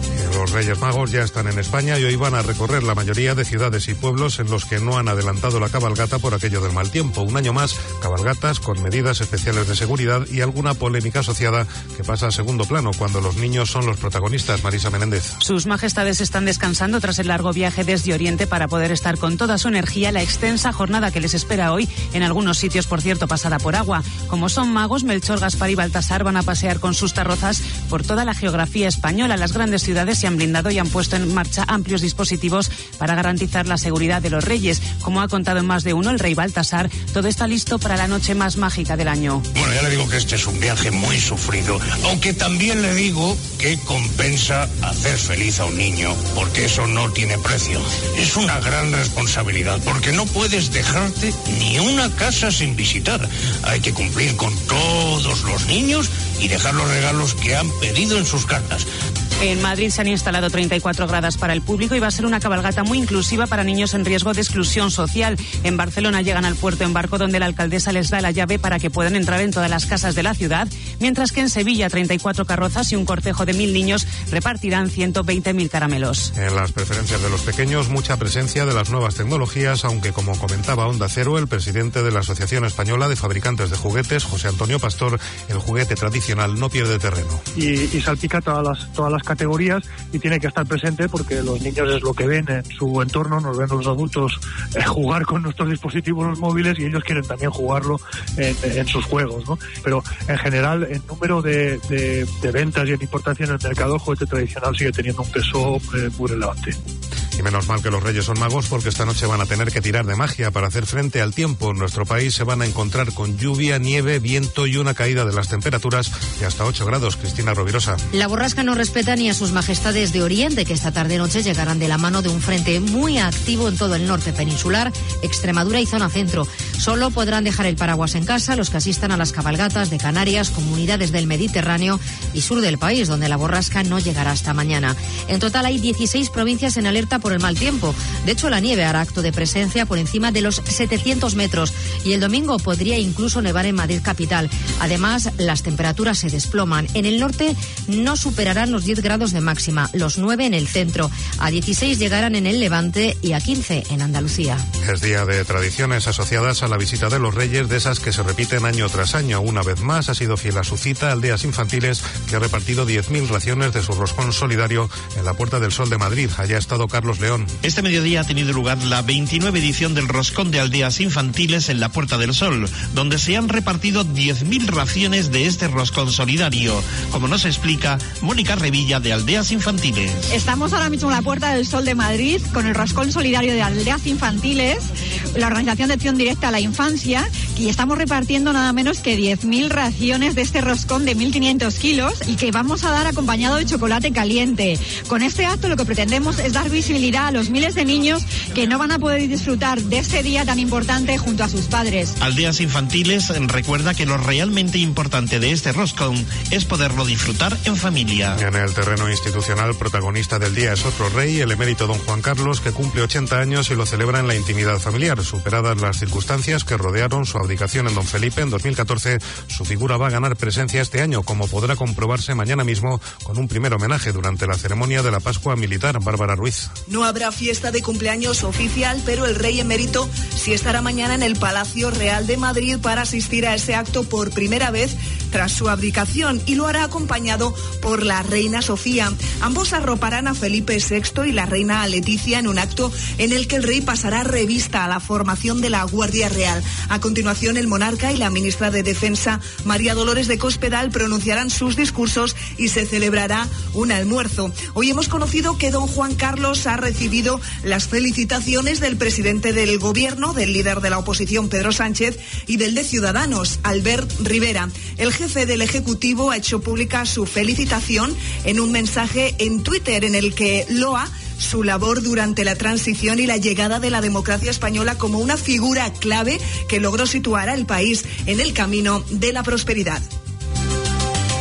Los Reyes Magos ya están en España y hoy van a recorrer la mayoría de ciudades y pueblos en los que no han adelantado la cabalgata por aquello del mal tiempo. Un año más, cabalgatas con medidas especiales de seguridad y alguna polémica asociada que pasa a segundo plano cuando los niños son los protagonistas. Marisa Menéndez. Sus majestades están descansando tras el largo viaje desde Oriente para poder estar con toda su energía la extensa jornada que les espera hoy, en algunos sitios, por cierto, pasada por agua. Como son magos, Melchor, Gaspar y Baltasar van a pasear con sus carrozas por toda la geografía española. Las grandes ciudades se han blindado y han puesto en marcha amplios dispositivos para garantizar la seguridad de los reyes. Como ha contado en más de uno el rey Baltasar, todo está listo para la noche más mágica del año. Bueno, ya le digo que este es un viaje muy sufrido, aunque también le digo que compensa hacer feliz a un niño, porque eso no tiene precio. Es una gran responsabilidad, porque no puedes dejarte ni una casa sin visitar. Hay que cumplir con todos los niños y dejar los regalos que han pedido en sus cartas. En Madrid se han instalado treinta y cuatro gradas para el público y va a ser una cabalgata muy inclusiva para niños en riesgo de exclusión social. En Barcelona llegan al puerto en barco, donde la alcaldesa les da la llave para que puedan entrar en todas las casas de la ciudad, mientras que en Sevilla treinta y cuatro carrozas y un cortejo de mil niños repartirán ciento veinte mil caramelos. En las preferencias de los pequeños, mucha presencia de las nuevas tecnologías, aunque como comentaba Onda Cero, el presidente de la Asociación Española de Fabricantes de Juguetes, José Antonio Pastor, el juguete tradicional no pierde terreno. Y, y salpica todas las, todas las categorías y tiene que estar presente porque los niños es lo que ven en su entorno, nos ven los adultos eh, jugar con nuestros dispositivos los móviles y ellos quieren también jugarlo en, en sus juegos, ¿no? Pero en general el número de, de, de ventas y en importancia en el mercado, el juguete tradicional sigue teniendo un peso eh, muy relevante. Y menos mal que los Reyes son magos, porque esta noche van a tener que tirar de magia para hacer frente al tiempo. En nuestro país se van a encontrar con lluvia, nieve, viento y una caída de las temperaturas de hasta ocho grados. Cristina Rovirosa. La borrasca no respeta ni a sus majestades de Oriente, que esta tarde-noche llegarán de la mano de un frente muy activo en todo el norte peninsular, Extremadura y zona centro. Solo podrán dejar el paraguas en casa los que asistan a las cabalgatas de Canarias, comunidades del Mediterráneo y sur del país, donde la borrasca no llegará hasta mañana. En total hay dieciséis provincias en alerta por el mal tiempo. De hecho, la nieve hará acto de presencia por encima de los setecientos metros y el domingo podría incluso nevar en Madrid capital. Además, las temperaturas se desploman. En el norte no superarán los diez grados de máxima, los nueve en el centro. A dieciséis llegarán en el Levante y a quince en Andalucía. Es día de tradiciones asociadas a la visita de los Reyes, de esas que se repiten año tras año. Una vez más ha sido fiel a su cita Aldeas Infantiles, que ha repartido diez mil raciones de su roscón solidario en la Puerta del Sol de Madrid. Allá ha estado Carlos León. Este mediodía ha tenido lugar la veintinueve edición del Roscón de Aldeas Infantiles en la Puerta del Sol, donde se han repartido diez mil raciones de este roscón solidario, como nos explica Mónica Revilla de Aldeas Infantiles. Estamos ahora mismo en la Puerta del Sol de Madrid con el Roscón Solidario de Aldeas Infantiles, la Organización de Acción Directa a la Infancia, y estamos repartiendo nada menos que diez mil raciones de este roscón de mil quinientos kilos y que vamos a dar acompañado de chocolate caliente. Con este acto lo que pretendemos es dar visibilidad a los miles de niños que no van a poder disfrutar de este día tan importante junto a sus padres. Aldeas Infantiles recuerda que lo realmente importante de este roscón es poderlo disfrutar en familia. En el terreno institucional, protagonista del día es otro rey, el emérito don Juan Carlos, que cumple ochenta años y lo celebra en la intimidad familiar. Superadas las circunstancias que rodearon su abdicación en don Felipe en dos mil catorce, su figura va a ganar presencia este año, como podrá comprobarse mañana mismo con un primer homenaje durante la ceremonia de la Pascua Militar. Bárbara Ruiz. No habrá fiesta de cumpleaños oficial, pero el rey emérito sí estará mañana en el Palacio Real de Madrid para asistir a ese acto por primera vez tras su abdicación, y lo hará acompañado por la reina Sofía. Ambos arroparán a Felipe sexto y la reina Leticia en un acto en el que el rey pasará revista a la formación de la Guardia Real. A continuación, el monarca y la ministra de Defensa, María Dolores de Cospedal, pronunciarán sus discursos y se celebrará un almuerzo. Hoy hemos conocido que don Juan Carlos ha recibido las felicitaciones del presidente del gobierno, del líder de la oposición, Pedro Sánchez, y del de Ciudadanos, Albert Rivera. El jefe del Ejecutivo ha hecho pública su felicitación en un mensaje en Twitter en el que loa su labor durante la transición y la llegada de la democracia española como una figura clave que logró situar al país en el camino de la prosperidad. En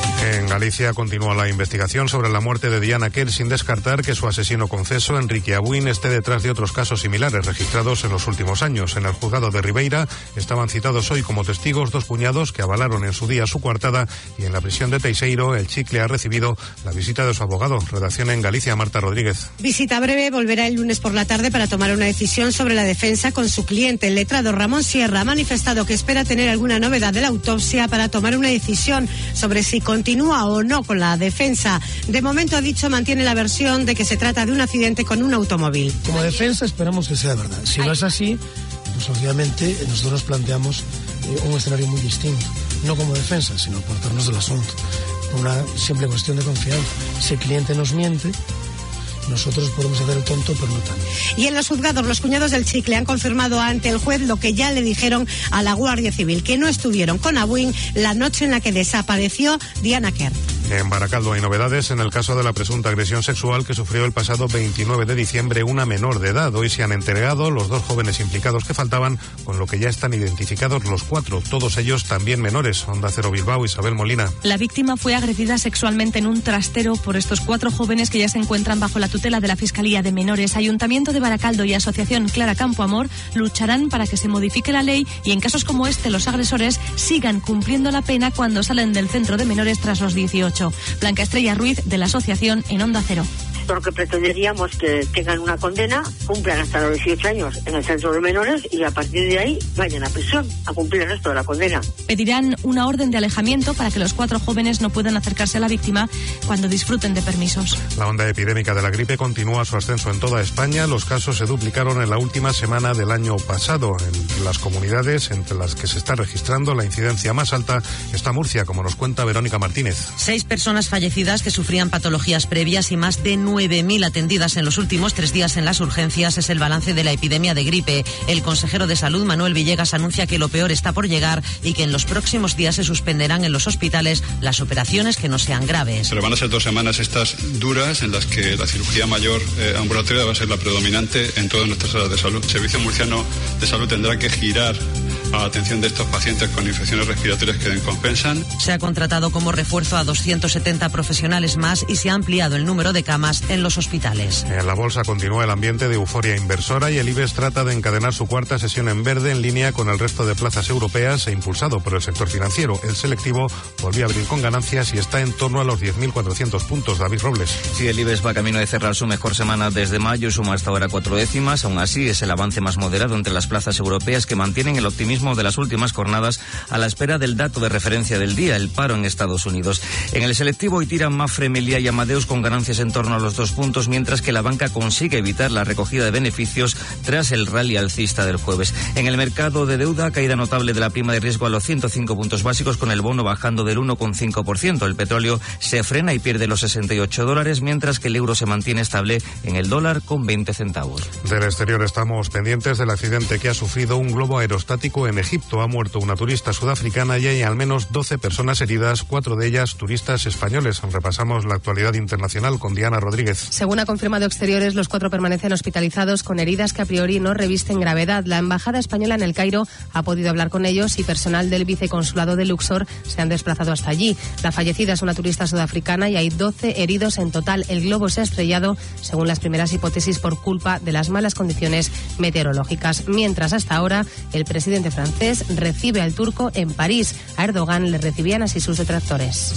En Galicia continúa la investigación sobre la muerte de Diana Kerr, sin descartar que su asesino confeso, Enrique Abuin, esté detrás de otros casos similares registrados en los últimos años. En el juzgado de Ribeira estaban citados hoy como testigos dos cuñados que avalaron en su día su coartada, y en la prisión de Teixeiro el Chicle ha recibido la visita de su abogado. Redacción en Galicia, Marta Rodríguez. Visita breve, volverá el lunes por la tarde para tomar una decisión sobre la defensa con su cliente. El letrado Ramón Sierra ha manifestado que espera tener alguna novedad de la autopsia para tomar una decisión sobre si continúa o no con la defensa. De momento, ha dicho, mantiene la versión de que se trata de un accidente con un automóvil. Como defensa esperamos que sea verdad. Si no es así, pues obviamente nosotros nos planteamos eh, un escenario muy distinto. No como defensa, sino por tratarnos del asunto. Una simple cuestión de confianza. Si el cliente nos miente, nosotros podemos hacer el tonto, pero no tanto. Y en los juzgados, los cuñados del Chicle han confirmado ante el juez lo que ya le dijeron a la Guardia Civil, que no estuvieron con Abuin la noche en la que desapareció Diana Kerr. En Baracaldo hay novedades en el caso de la presunta agresión sexual que sufrió el pasado veintinueve de diciembre una menor de edad. Hoy se han entregado los dos jóvenes implicados que faltaban, con lo que ya están identificados los cuatro, todos ellos también menores. Onda Cero Bilbao, Isabel Molina. La víctima fue agredida sexualmente en un trastero por estos cuatro jóvenes que ya se encuentran bajo la tutela de la Fiscalía de Menores. Ayuntamiento de Baracaldo y Asociación Clara Campo Amor lucharán para que se modifique la ley y en casos como este los agresores sigan cumpliendo la pena cuando salen del centro de menores tras los dieciocho. Blanca Estrella Ruiz, de la asociación, en Onda Cero. Lo que pretenderíamos que tengan una condena, cumplan hasta los dieciocho años en el centro de menores y a partir de ahí vayan a prisión a cumplir el resto de la condena. Pedirán una orden de alejamiento para que los cuatro jóvenes no puedan acercarse a la víctima cuando disfruten de permisos. La onda epidémica de la gripe continúa su ascenso en toda España. Los casos se duplicaron en la última semana del año pasado. En las comunidades entre las que se está registrando la incidencia más alta está Murcia, como nos cuenta Verónica Martínez. Seis personas fallecidas que sufrían patologías previas y más de nueve mil atendidas en los últimos tres días en las urgencias es el balance de la epidemia de gripe. El consejero de Salud, Manuel Villegas, anuncia que lo peor está por llegar y que en los próximos días se suspenderán en los hospitales las operaciones que no sean graves. Pero van a ser dos semanas estas duras en las que la cirugía mayor eh, ambulatoria va a ser la predominante en todas nuestras áreas de salud. El Servicio Murciano de Salud tendrá que girar a la atención de estos pacientes con infecciones respiratorias que descompensan. Se ha contratado como refuerzo a doscientos setenta profesionales más y se ha ampliado el número de camas en los hospitales. En la bolsa continúa el ambiente de euforia inversora y el IBEX trata de encadenar su cuarta sesión en verde en línea con el resto de plazas europeas e impulsado por el sector financiero. El selectivo volvió a abrir con ganancias y está en torno a los diez mil cuatrocientos puntos. David Robles. Sí, el IBEX va camino de cerrar su mejor semana desde mayo y suma hasta ahora cuatro décimas. Aún así, es el avance más moderado entre las plazas europeas que mantienen el optimismo de las últimas jornadas a la espera del dato de referencia del día, el paro en Estados Unidos. En el selectivo hoy tiran Mafre, Meliá y Amadeus con ganancias en torno a los dos puntos, mientras que la banca consigue evitar la recogida de beneficios tras el rally alcista del jueves. En el mercado de deuda, caída notable de la prima de riesgo a los ciento cinco puntos básicos, con el bono bajando del uno coma cinco por ciento. El petróleo se frena y pierde los sesenta y ocho dólares, mientras que el euro se mantiene estable en el dólar con veinte centavos. Del exterior estamos pendientes del accidente que ha sufrido un globo aerostático en Egipto. Ha muerto una turista sudafricana y hay al menos doce personas heridas, cuatro de ellas turistas españoles. Repasamos la actualidad internacional con Diana Rodríguez. Según ha confirmado Exteriores, los cuatro permanecen hospitalizados con heridas que a priori no revisten gravedad. La embajada española en el Cairo ha podido hablar con ellos y personal del viceconsulado de Luxor se han desplazado hasta allí. La fallecida es una turista sudafricana y hay doce heridos en total. El globo se ha estrellado, según las primeras hipótesis, por culpa de las malas condiciones meteorológicas. Mientras, hasta ahora, el presidente francés recibe al turco en París. A Erdogan le recibían así sus detractores.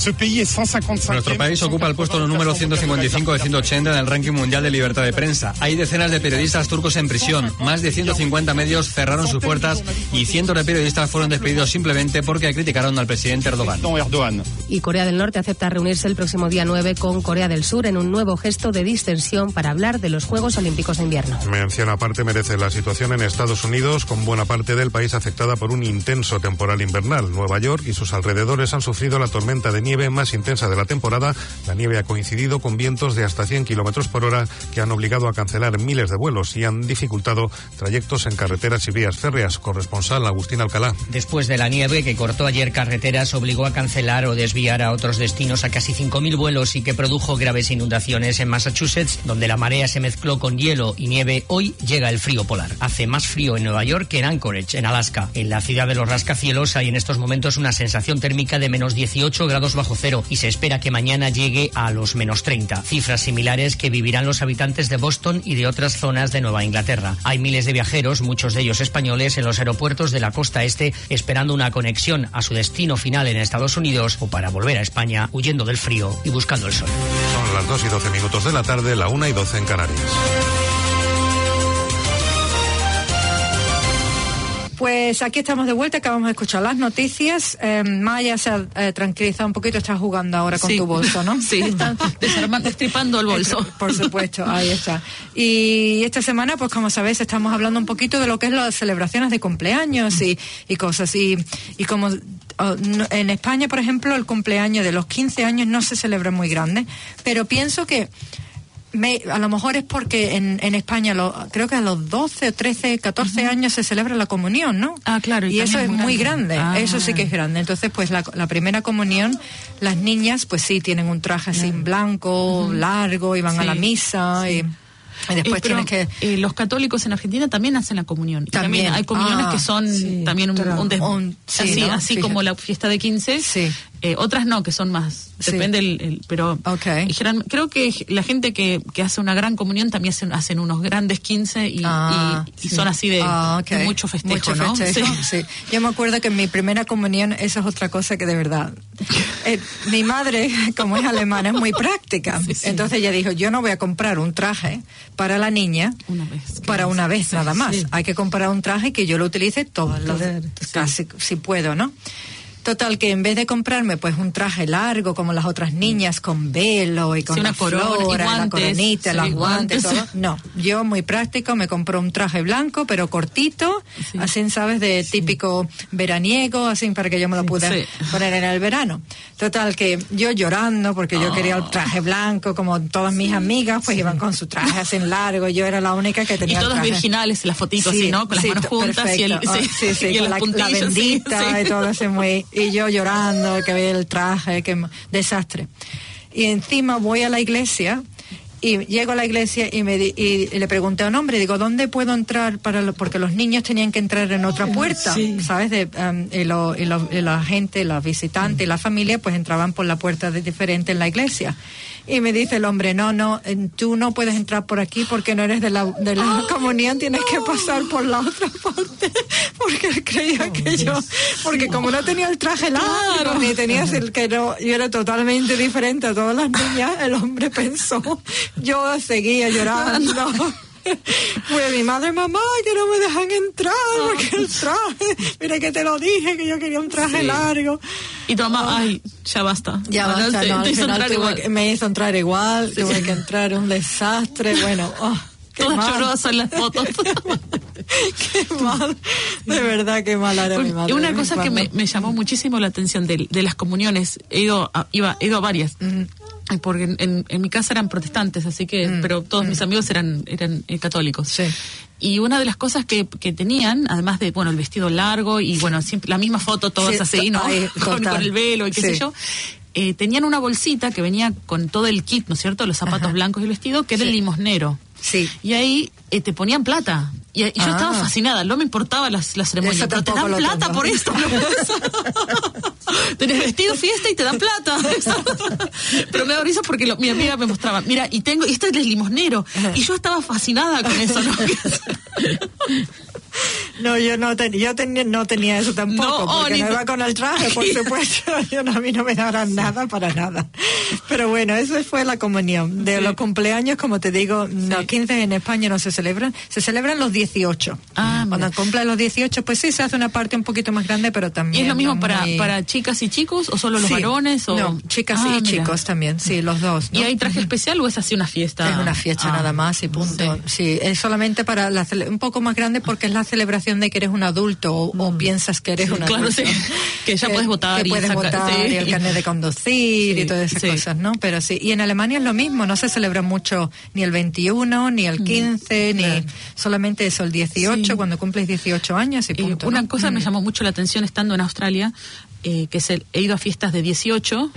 Nuestro país ocupa el puesto número ciento cincuenta y cinco de ciento ochenta en el ranking mundial de libertad de prensa. Hay decenas de periodistas turcos en prisión. Más de ciento cincuenta medios cerraron sus puertas y cientos de periodistas fueron despedidos simplemente porque criticaron al presidente Erdogan. Y Corea del Norte acepta reunirse el próximo día nueve con Corea del Sur en un nuevo gesto de distensión para hablar de los Juegos Olímpicos de Invierno. Mención aparte merece la situación en Estados Unidos, con buena parte del país afectada por un intenso temporal invernal. Nueva York y sus alrededores han sufrido la tormenta de nieve más intensa de la temporada. La nieve ha coincidido con vientos de hasta cien kilómetros por hora que han obligado a cancelar miles de vuelos y han dificultado trayectos en carreteras y vías férreas. Corresponsal Agustín Alcalá. Después de la nieve que cortó ayer carreteras, obligó a cancelar o desviar a otros destinos a casi cinco mil vuelos y que produjo graves inundaciones en Massachusetts, donde la marea se mezcló con hielo y nieve. Hoy llega el frío polar. Hace más frío en Nueva York que en Anchorage, en Alaska. fresca. En la ciudad de los rascacielos hay en estos momentos una sensación térmica de menos dieciocho grados bajo cero y se espera que mañana llegue a los menos treinta. Cifras similares que vivirán los habitantes de Boston y de otras zonas de Nueva Inglaterra. Hay miles de viajeros, muchos de ellos españoles, en los aeropuertos de la costa este esperando una conexión a su destino final en Estados Unidos o para volver a España huyendo del frío y buscando el sol. Son las dos y doce minutos de la tarde, la una y doce en Canarias. Pues aquí estamos de vuelta, acabamos de escuchar las noticias. Eh, Maya se ha eh, tranquilizado un poquito, está jugando ahora con sí. tu bolso, ¿no? Sí, está desarmando, destripando el bolso. Por supuesto, ahí está. Y esta semana, pues como sabéis, estamos hablando un poquito de lo que es las celebraciones de cumpleaños y, y cosas. Y, y como oh, no, en España, por ejemplo, el cumpleaños de los quince años no se celebra muy grande, pero pienso que Me, a lo mejor es porque en, en España lo, creo que a los doce, trece, catorce uh-huh. años se celebra la comunión, ¿no? Ah, claro. Y, y eso es muy grande, grande. Ah. eso sí que es grande. Entonces, pues la, la primera comunión, las niñas pues sí tienen un traje así uh-huh. blanco, uh-huh. largo, y van sí. a la misa sí. y... Y después eh, pero, tienes que... Eh, los católicos en Argentina también hacen la comunión. También, también hay comuniones ah, que son sí, también un, un, des... un sí, así, ¿no? así como la fiesta de quince. Sí. Eh, otras no, que son más... Sí. Depende el... el pero okay. general, creo que la gente que, que hace una gran comunión también hacen, hacen unos grandes quince y, ah, y, y sí. son así de, ah, okay. de mucho festejo, mucho ¿no? festejo, sí. sí. Yo me acuerdo que en mi primera comunión, eso es otra cosa que de verdad... Eh, mi madre, como es alemana, es muy práctica. Sí, sí. Entonces ella dijo, yo no voy a comprar un traje para la niña una vez, para una vez sí, nada más. Sí. Hay que comprar un traje que yo lo utilice todas las sí. casi si puedo, ¿no? Total, que en vez de comprarme pues un traje largo como las otras niñas con velo y con sí, una la corona, flora, y guantes, la coronita, sí, los guantes, guantes. todo. No, yo muy práctico, me compré un traje blanco pero cortito, sí. así, ¿sabes? De sí. típico veraniego, así para que yo me lo pude sí. poner en el verano. Total, que yo llorando porque yo oh. quería el traje blanco, como todas mis sí. amigas pues sí. iban con su traje así en largo, yo era la única que tenía y todas el traje. virginales, las fotitos sí, así, ¿no? Con las sí, manos juntas perfecto. y el, oh, sí, sí, sí, y con la, la bendita sí, sí. y todo así muy... Y yo llorando, que veía el traje, que desastre. Y encima voy a la iglesia y llego a la iglesia y me di, y, y le pregunté a un hombre, digo, ¿dónde puedo entrar para lo, porque los niños tenían que entrar en otra puerta, sí. ¿sabes? De, um, y, lo, y, lo, y la gente, los visitantes y la familia pues entraban por la puerta de, diferente en la iglesia. Y me dice el hombre, no, no, tú no puedes entrar por aquí porque no eres de la, de la oh, comunión, tienes no. que pasar por la otra parte. Porque él creía oh, que yo, porque como no tenía el traje largo, claro. ni tenías el que no, yo era totalmente diferente a todas las niñas, el hombre pensó, yo seguía llorando. Pues mi madre, mamá, que no me dejan entrar porque el traje, mira que te lo dije, que yo quería un traje sí. largo. Y tu mamá, ay, ya basta. Ya basta, no, te, al te final tuve que, me hizo entrar igual, sí. tuve que entrar un desastre, bueno, oh, todas llorosas en las fotos. Qué mal, de verdad, qué mal era mi madre. Y una cosa que me, me llamó muchísimo la atención de, de las comuniones, he ido a, iba, he ido a varias. Uh-huh. Porque en, en, en mi casa eran protestantes, así que, mm, pero todos mm. mis amigos eran eran eh, católicos. Sí. Y una de las cosas que, que tenían, además de, bueno, el vestido largo y, bueno, siempre la misma foto, todas sí, así, ¿no? Ay, con, con el velo y qué sí. sé yo. Eh, tenían una bolsita que venía con todo el kit, ¿no es cierto? Los zapatos Ajá. blancos y el vestido, que era sí. el limosnero. Sí. Y ahí eh, te ponían plata. Y, y yo ah. estaba fascinada, no me importaba la, la ceremonia, pero te dan plata tengo. Por esto. Tenés vestido, fiesta y te dan plata. Pero me da risa porque lo, mi amiga me mostraba, mira, y tengo, y este es el limosnero. Y yo estaba fascinada con eso, ¿no? No, yo no, ten, yo ten, no tenía eso tampoco, no, porque oh, no iba con el traje, por supuesto. Yo no, a mí no me darán nada para nada. Pero bueno, eso fue la comunión. De sí. los cumpleaños, como te digo, sí. los quince en España no se celebran, se celebran los dieciocho. Ah, cuando cumplen los dieciocho, pues sí, se hace una parte un poquito más grande, pero también... ¿Y es lo mismo no para, muy... para chicas y chicos, o solo los sí. varones? O... No, chicas ah, y mira. chicos también, sí, los dos, ¿no? ¿Y hay traje especial o es así una fiesta? Es una fiesta ah, nada más y punto. Sí, sí es solamente para la cele... un poco más grande porque es la celebración de que eres un adulto o, mm. o piensas que eres sí, un adulto. Claro, sí. Que ya que, puedes votar. Que y puedes saca, votar sí. y el carnet de conducir sí, y todas esas sí. cosas, ¿no? Pero sí. Y en Alemania es lo mismo, no se celebra mucho ni el veintiuno, ni el quince, mm. ni claro. solamente eso, el dieciocho, sí. cuando cumples dieciocho años y punto. Eh, una ¿no? cosa mm. me llamó mucho la atención estando en Australia, eh, que es el, he ido a fiestas de dieciocho, uh-huh.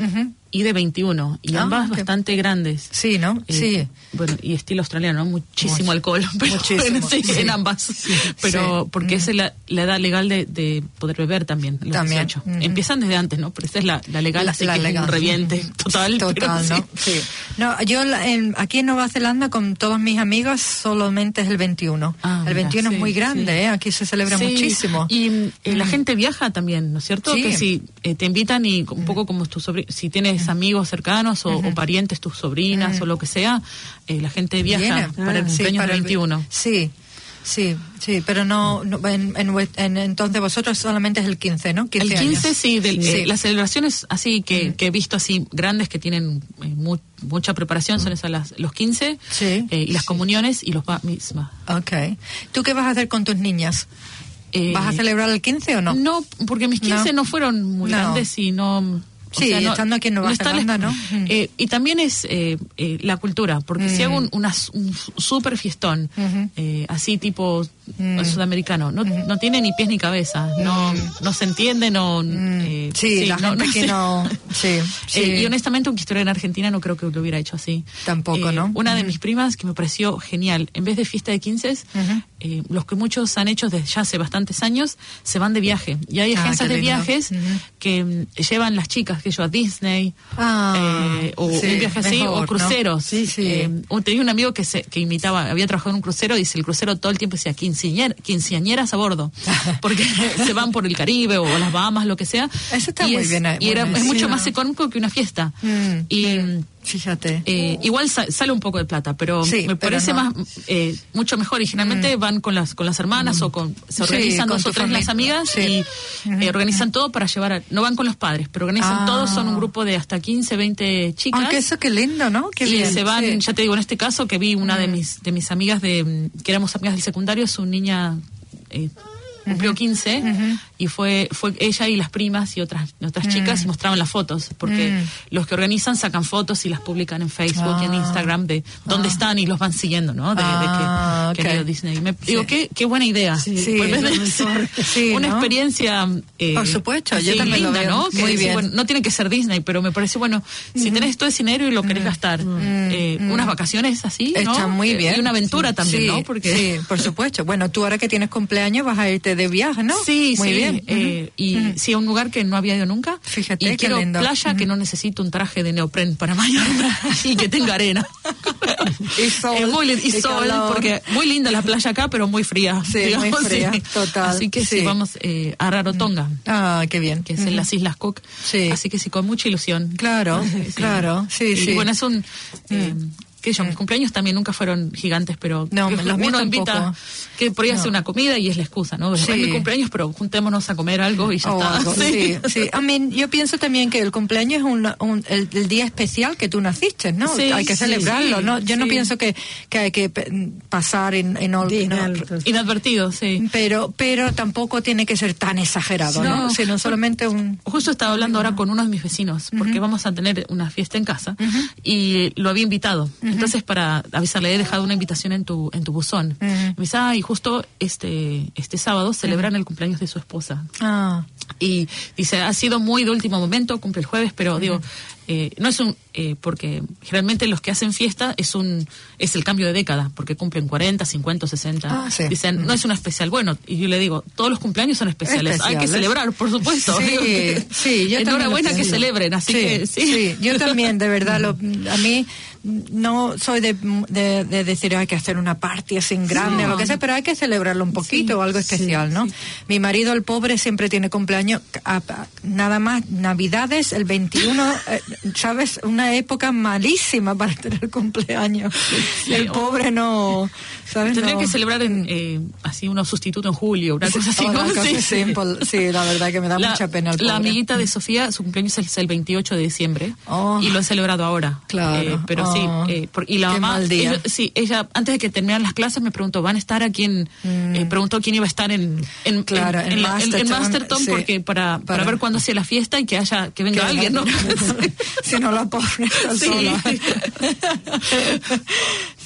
y de veintiuno, y Ah, ambas qué- bastante grandes. Sí, ¿no? Eh, Sí. Bueno, y estilo australiano, ¿no? Muchísimo Mucho. alcohol, pero Muchísimo, bueno, sí, sí. en ambas. Pero sí. porque esa es la, la edad legal de, de poder beber también, los También, dieciocho. ujú. Empiezan desde antes, ¿no? Pero esa es la, la legal, La- así la que legal. es un reviente total. Total, pero ¿no? Sí. No, yo la- en- aquí en Nueva Zelanda con todos mis amigos solamente es el veintiuno. Ah, el mira, veintiuno sí, es muy grande, sí. ¿eh? Aquí se celebra Sí, muchísimo. Y eh, la Mm. gente viaja también, ¿no es cierto? Sí. Que si eh, te invitan y un poco como tus sobrinos, si tienes amigos cercanos o, o parientes, tus sobrinas Mm. o lo que sea, eh, la gente viaja Viene. para el Ah, sí, cumpleaños para el- veintiuno. Sí, sí, sí, pero no, no en, en vue- en- entonces vosotros solamente es el quince, ¿no? El quince, años. sí, del- Sí. eh, las celebraciones así que, que he visto así grandes que tienen eh, mu- mucha preparación son esas las, los quince Sí. eh, y las comuniones y los bat mitzvah. Ok. ¿Tú qué vas a hacer con tus niñas? Eh, ¿Vas a celebrar el quince o no? No, porque mis quince no, No. fueron muy No. grandes y no... o Sí, sea, no- estando aquí en Nueva no está la- Zelanda, ¿no? Eh, y también es eh, eh, la cultura, porque si Mm. hago un, una, un súper fiestón, Ujú. eh, así tipo Mm. sudamericano, no, no tiene ni pies ni cabeza, no, no se entiende, no... eh, Sí, la gente que sé. no... Sí, sí. Eh, y honestamente, aunque estuviera en Argentina, no creo que lo hubiera hecho así. Tampoco, Eh, ¿no? Una de Ujú. mis primas que me pareció genial, en vez de fiesta de quince, Ujú. eh, los que muchos han hecho desde ya hace bastantes años, se van de viaje. Y hay Ah, agencias qué de lindo. viajes Ujú. que mm, llevan las chicas que yo a Disney, Ah, eh, o sí, un viaje así, mejor, o ¿no? cruceros. Sí, sí. Eh, o tenía un amigo que se que imitaba, había trabajado en un crucero, y dice el crucero todo el tiempo decía quinceañer, quinceañeras a bordo, porque se van por el Caribe o las Bahamas, lo que sea. Eso está y muy es, bien, eh, Y era, bueno, es sí, mucho ¿no? más económico que una fiesta. Mm, y mm, fíjate. eh, igual sa- sale un poco de plata, pero Sí, me pero parece no. más eh, mucho mejor. Y generalmente van con las con las hermanas o con se Sí, organizan con dos tu o tres las familia. amigas Sí. y eh, organizan todo para llevar a, no van con los padres, pero organizan Ah. todo, son un grupo de hasta quince, veinte chicas. Ah, que eso qué lindo, ¿no? Qué y bien. se van, sí. ya te digo, en este caso que vi una de mis de mis amigas de mm, que éramos amigas del secundario, su niña eh, cumplió quince y fue fue ella y las primas y otras otras Mm. chicas y mostraban las fotos, porque Mm. los que organizan sacan fotos y las publican en Facebook y en Ah. Instagram de dónde Ah. están y los van siguiendo, ¿no? De, Ah, de que, ok. que ha ido Disney. Me, Digo, qué, qué buena idea. Sí, Pues, es ¿ves? lo mejor. Sí, una ¿no? experiencia eh, Por supuesto, yo así también lo linda, veo. ¿no? Que Muy dice, bien. bueno, no tiene que ser Disney, pero me parece, bueno, si tenés todo ese dinero y lo querés gastar, eh, unas vacaciones así, ¿no? Está muy Eh, bien. Y una aventura Sí, también, sí, ¿no? Porque Sí, por supuesto. Bueno, tú ahora que tienes cumpleaños vas a irte de viaje, ¿no? Sí, muy sí. bien. eh, y Ujú. sí, a un lugar que no había ido nunca. Fíjate, y qué quiero lindo. playa que no necesito un traje de neopren para bañarme y que tenga arena. Y sol. Eh, muy lin- y y sol, calor. porque muy linda la playa acá, pero muy fría. Sí, digamos, muy fría, sí. total. Así que sí, sí. vamos eh, a Rarotonga, Ah, qué bien. que es en Ujú. las Islas Cook. Sí. Así que sí, con mucha ilusión. Claro, claro. Sí, y sí. bueno, es un... eh, qué sé yo, mis cumpleaños también nunca fueron gigantes, pero No, que los míos uno invita tampoco. que por ahí No. hace una comida y es la excusa, ¿no? Sí. Es mi cumpleaños, pero juntémonos a comer algo y ya O está. algo, sí, sí. I mean, yo pienso también que el cumpleaños es un, un- el, el día especial que tú naciste, ¿no? Sí, hay que sí, celebrarlo, sí, ¿no? Yo no sí. pienso que, que hay que pe- pasar en, en ol- no, Inadvertido, sí. pero, pero tampoco tiene que ser tan exagerado, ¿no? No. Sino solamente un... Justo estaba hablando ahora con uno de mis vecinos, porque vamos a tener una fiesta en casa y lo había invitado. Entonces, para avisarle, he dejado una invitación en tu en tu buzón. Ujú. Me dice, ah, y justo este este sábado celebran el cumpleaños de su esposa. Ah, Y dice, ha sido muy de último momento, cumple el jueves, pero digo, eh, no es un, eh, porque generalmente los que hacen fiesta es un es el cambio de década, porque cumplen cuarenta, cincuenta, sesenta. Ah, sí. Dicen, no es una especial. Bueno, y yo le digo, todos los cumpleaños son especiales. Hay que Especiales. celebrar, por supuesto. Sí, Digo que- sí, yo también enhorabuena lo que pienso. celebren, así Sí, que sí. sí, yo también, de verdad, lo, a mí no soy de, de, de decir hay que hacer una party así en grande No. o lo que sea, pero hay que celebrarlo un poquito Sí, o algo especial, ¿no? Mi marido, el pobre, siempre tiene cumpleaños, a- a- nada más Navidades, el veintiuno, eh, ¿sabes? Una época malísima para tener cumpleaños. El pobre no, ¿sabes? Tendría No. que celebrar en eh, así unos sustitutos en julio, una cosa así, Una ¿no? cosa Sí. simple. Sí, la verdad que me da La, mucha pena el pobre. la amiguita de Sofía, su cumpleaños es el veintiocho de diciembre Oh. y lo han celebrado ahora. Claro. Eh, pero Oh. sí, eh, por- y la Qué mamá, mal día. ella- sí, ella antes de que terminaran las clases me preguntó, ¿van a estar aquí en, eh, preguntó quién iba a estar en, en, Claro, en, en en la- en- en Masterton, Masterton, sí. porque para, para, Para- ver cuándo hacía la fiesta y que haya, que venga Que alguien, ¿no? si no la pobre está Sí. sola.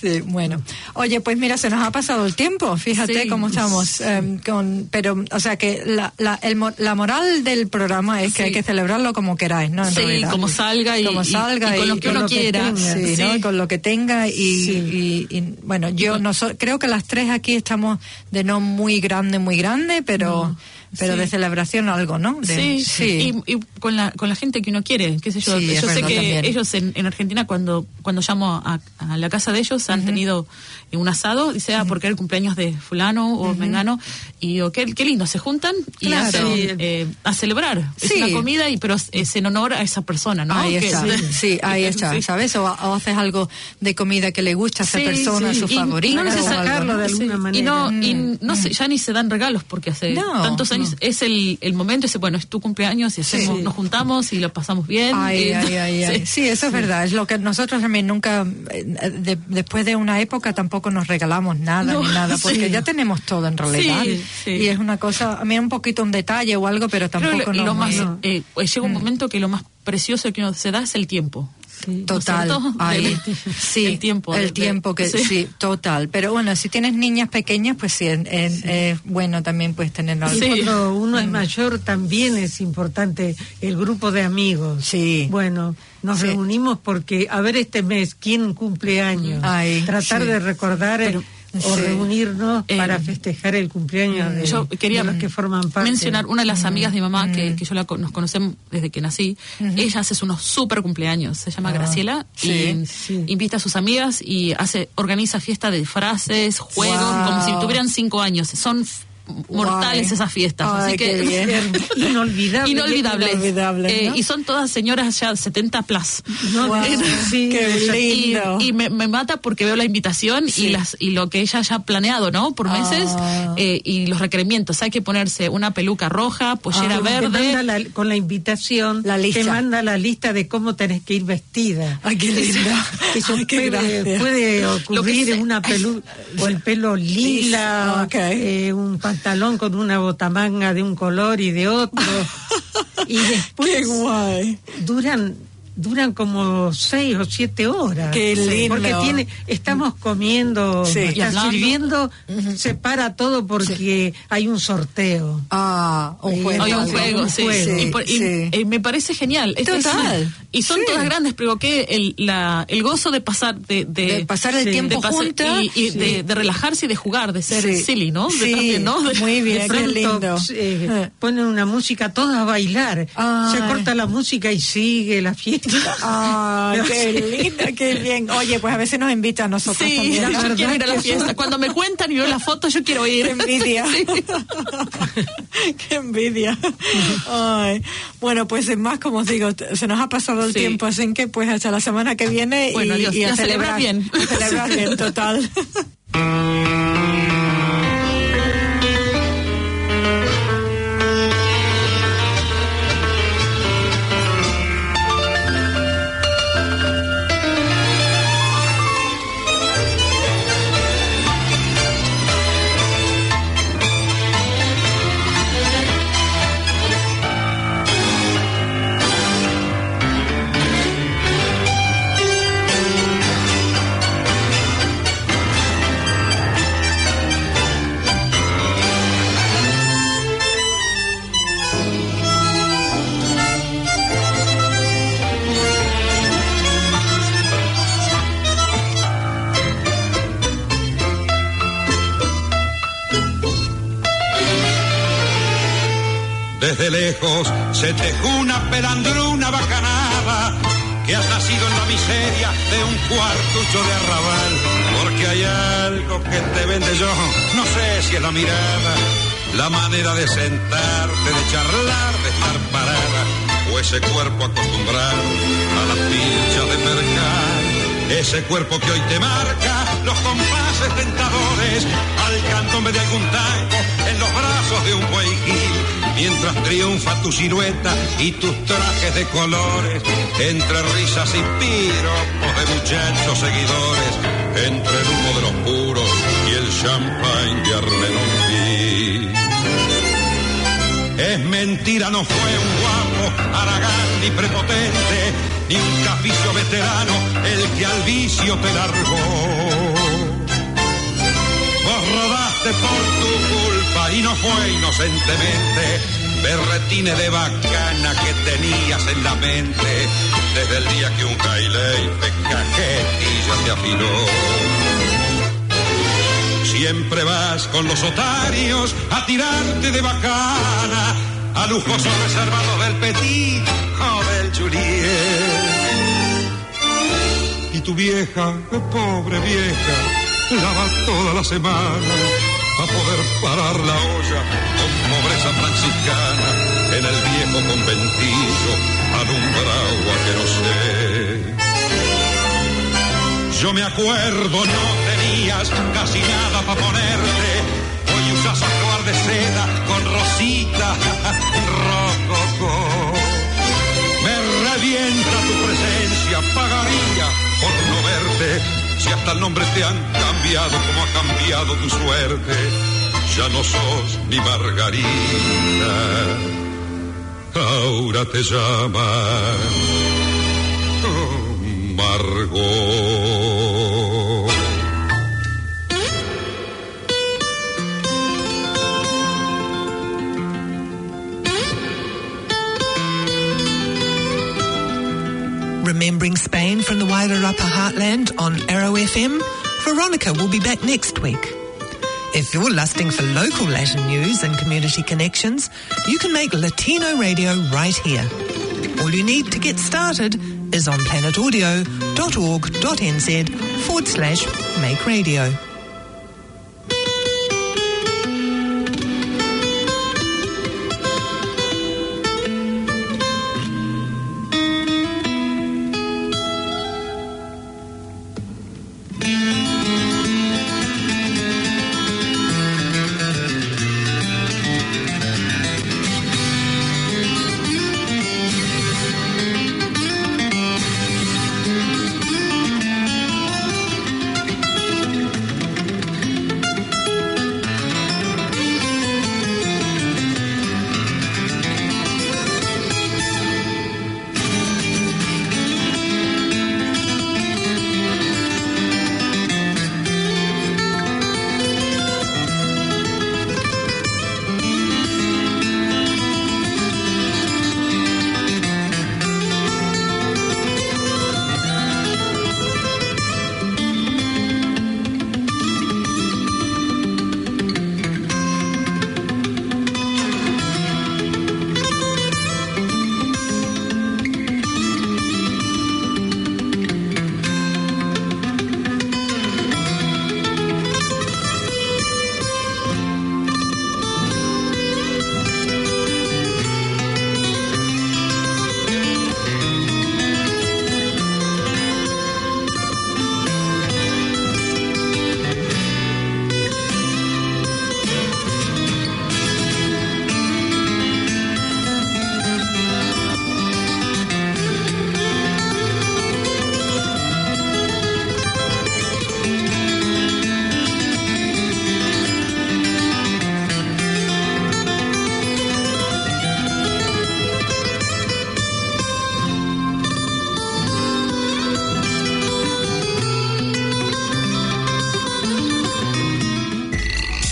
Sí, bueno. Oye, pues mira, se nos ha pasado el tiempo, fíjate sí. cómo estamos. Eh, con, pero, o sea, que la, la, el, la moral del programa es que sí. hay que celebrarlo como queráis, ¿no? En sí, realidad. como salga y, como salga y, y con lo que uno quiera. Que sí, sí. ¿no? Con lo que tenga y, sí. y, y bueno, yo no so, creo que las tres aquí estamos de no muy grande, muy grande, pero... No. Pero sí. de celebración algo, ¿no? De, sí, sí. Y, y con la con la gente que uno quiere, qué sé yo. Sí, yo sé que también. ellos en, en Argentina, cuando cuando llamo a, a la casa de ellos, han uh-huh. tenido un asado, dice, ah, uh-huh. porque era el cumpleaños de fulano o uh-huh. mengano, y digo, qué, qué lindo, se juntan y claro. hacen, eh, a celebrar. Sí. Es una comida, y pero es en honor a esa persona, ¿no? Ahí que, está, sí, sí ahí está, sí. ¿sabes? O, o haces algo de comida que le gusta a esa sí, persona, sí. su y, favorita. Y no necesitarlo de alguna sí. manera. Y no, mm. y no mm. ya ni se dan regalos, porque hace no, tantos años no. es el el momento ese, bueno, es tu cumpleaños y hacemos, sí. nos juntamos y lo pasamos bien. Ay, eh, ay, ay, ay. Sí. sí, eso es sí. verdad. Es lo que nosotros también nunca, de, después de una época tampoco nos regalamos nada no, ni nada, porque sí. ya tenemos todo en realidad. Sí, sí. Y es una cosa, a mí un poquito un detalle o algo, pero tampoco pero lo, no. Lo más, no. Eh, pues llega un mm. momento que lo más precioso que uno se da es el tiempo. Sí, total, ¿no ahí, sí, el tiempo, el de, tiempo que sí. sí, total. Pero bueno, si tienes niñas pequeñas, pues sí, es sí. eh, bueno también puedes tener algo. Y sí. cuando uno es mayor también es importante el grupo de amigos. Sí. Bueno, nos sí. reunimos porque a ver este mes quién cumple años, Ay, tratar sí. de recordar. Pero, o sí. reunirnos eh, para festejar el cumpleaños de, yo quería de los que forman parte. Mencionar una de las amigas de mi mamá, mm. que, que yo la, nos conocemos desde que nací. Mm-hmm. Ella hace unos super cumpleaños, se llama ah, Graciela, sí, y sí. invita a sus amigas y hace organiza fiesta de disfraces, juegos, wow. como si tuvieran cinco años. Son mortales Guay. esas fiestas. Ay, así que inolvidable. Inolvidable. Inolvidable eh, ¿no? Y son todas señoras ya setenta plus. No, wow. sí, qué lindo. Y, y me, me mata porque veo la invitación sí. y las y lo que ella ya ha planeado, ¿no? Por meses ah. eh, y los requerimientos. Hay que ponerse una peluca roja, pollera ah, verde. Te manda la, con la invitación, la lista. Te manda la lista de cómo tenés que ir vestida. Ay, qué linda. Eso Ay, qué puede, puede ocurrir en una peluca o el pelo lila, okay. eh, un pantalón con una botamanga de un color y de otro. Y después ¡qué guay! duran duran como seis o siete horas. ¡Qué lindo! Porque tiene, estamos comiendo, sí. está sirviendo, uh-huh. se para todo porque sí. hay un sorteo. Ah, un juego. Hay un juego, un sí, juego. Sí, y, por, y, sí. y me parece genial. Es Total. Y son sí. todas grandes, pero que el, la, el gozo de pasar, de, de, de pasar el sí. tiempo juntas y, y sí. de, de relajarse y de jugar, de ser sí. silly, ¿no? De sí. también, ¿no? De, muy bien, de pronto, qué lindo. Eh, ponen una música, todas a bailar. Ay. Se corta la música y sigue la fiesta. ¡Ay, qué lindo, qué bien! Oye, pues a veces nos invitan a nosotros sí, también. ¿no? Yo quiero ir a la fiesta. Yo... Cuando me cuentan y veo la foto, yo quiero ir. ¡Qué envidia! Sí. ¡Qué envidia! Ay. Bueno, pues es más, como os digo, se nos ha pasado el sí. tiempo, así que pues hasta la semana que viene bueno, y, Dios, y a, a celebrar, celebrar bien. A celebrar bien, total. Desde lejos se tejó una pelandruna bacanada que has nacido en la miseria de un cuartucho de arrabal. Porque hay algo que te vende yo, no sé si es la mirada, la manera de sentarte, de charlar, de estar parada, o ese cuerpo acostumbrado a la pincha de mercar. Ese cuerpo que hoy te marca los compases tentadores al candombe de algún tango en los brazos de un buey gil, mientras triunfa tu silueta y tus trajes de colores, entre risas y piropos de muchachos seguidores, entre el humo de los puros y el champagne de Armenonville. Es mentira, no fue un guapo, haragán ni prepotente, ni un caficio veterano el que al vicio te largó. fue inocentemente berretines de bacana que tenías en la mente desde el día que un Hailey de cajetilla te afiló. Siempre vas con los otarios a tirarte de bacana a lujosos reservados del Petit o del Juliet. Y tu vieja, pobre vieja, lava toda la semana a poder parar la olla con pobreza franciscana en el viejo conventillo alumbrado a que no sé. Yo me acuerdo, no tenías casi nada para ponerte, hoy usas actuar de seda con rosita rococó. Me revienta tu presencia, pagaría por no verte, si hasta el nombre te han cambiado como ha cambiado tu suerte. Ya no sos ni Margarita, ahora te llaman Margot. Remembering Spain from the Wairarapa Heartland on Arrow F M, Veronica will be back next week. If you're lusting for local Latin news and community connections, you can make Latino radio right here. All you need to get started is on planetaudio.org.nz forward slash make radio.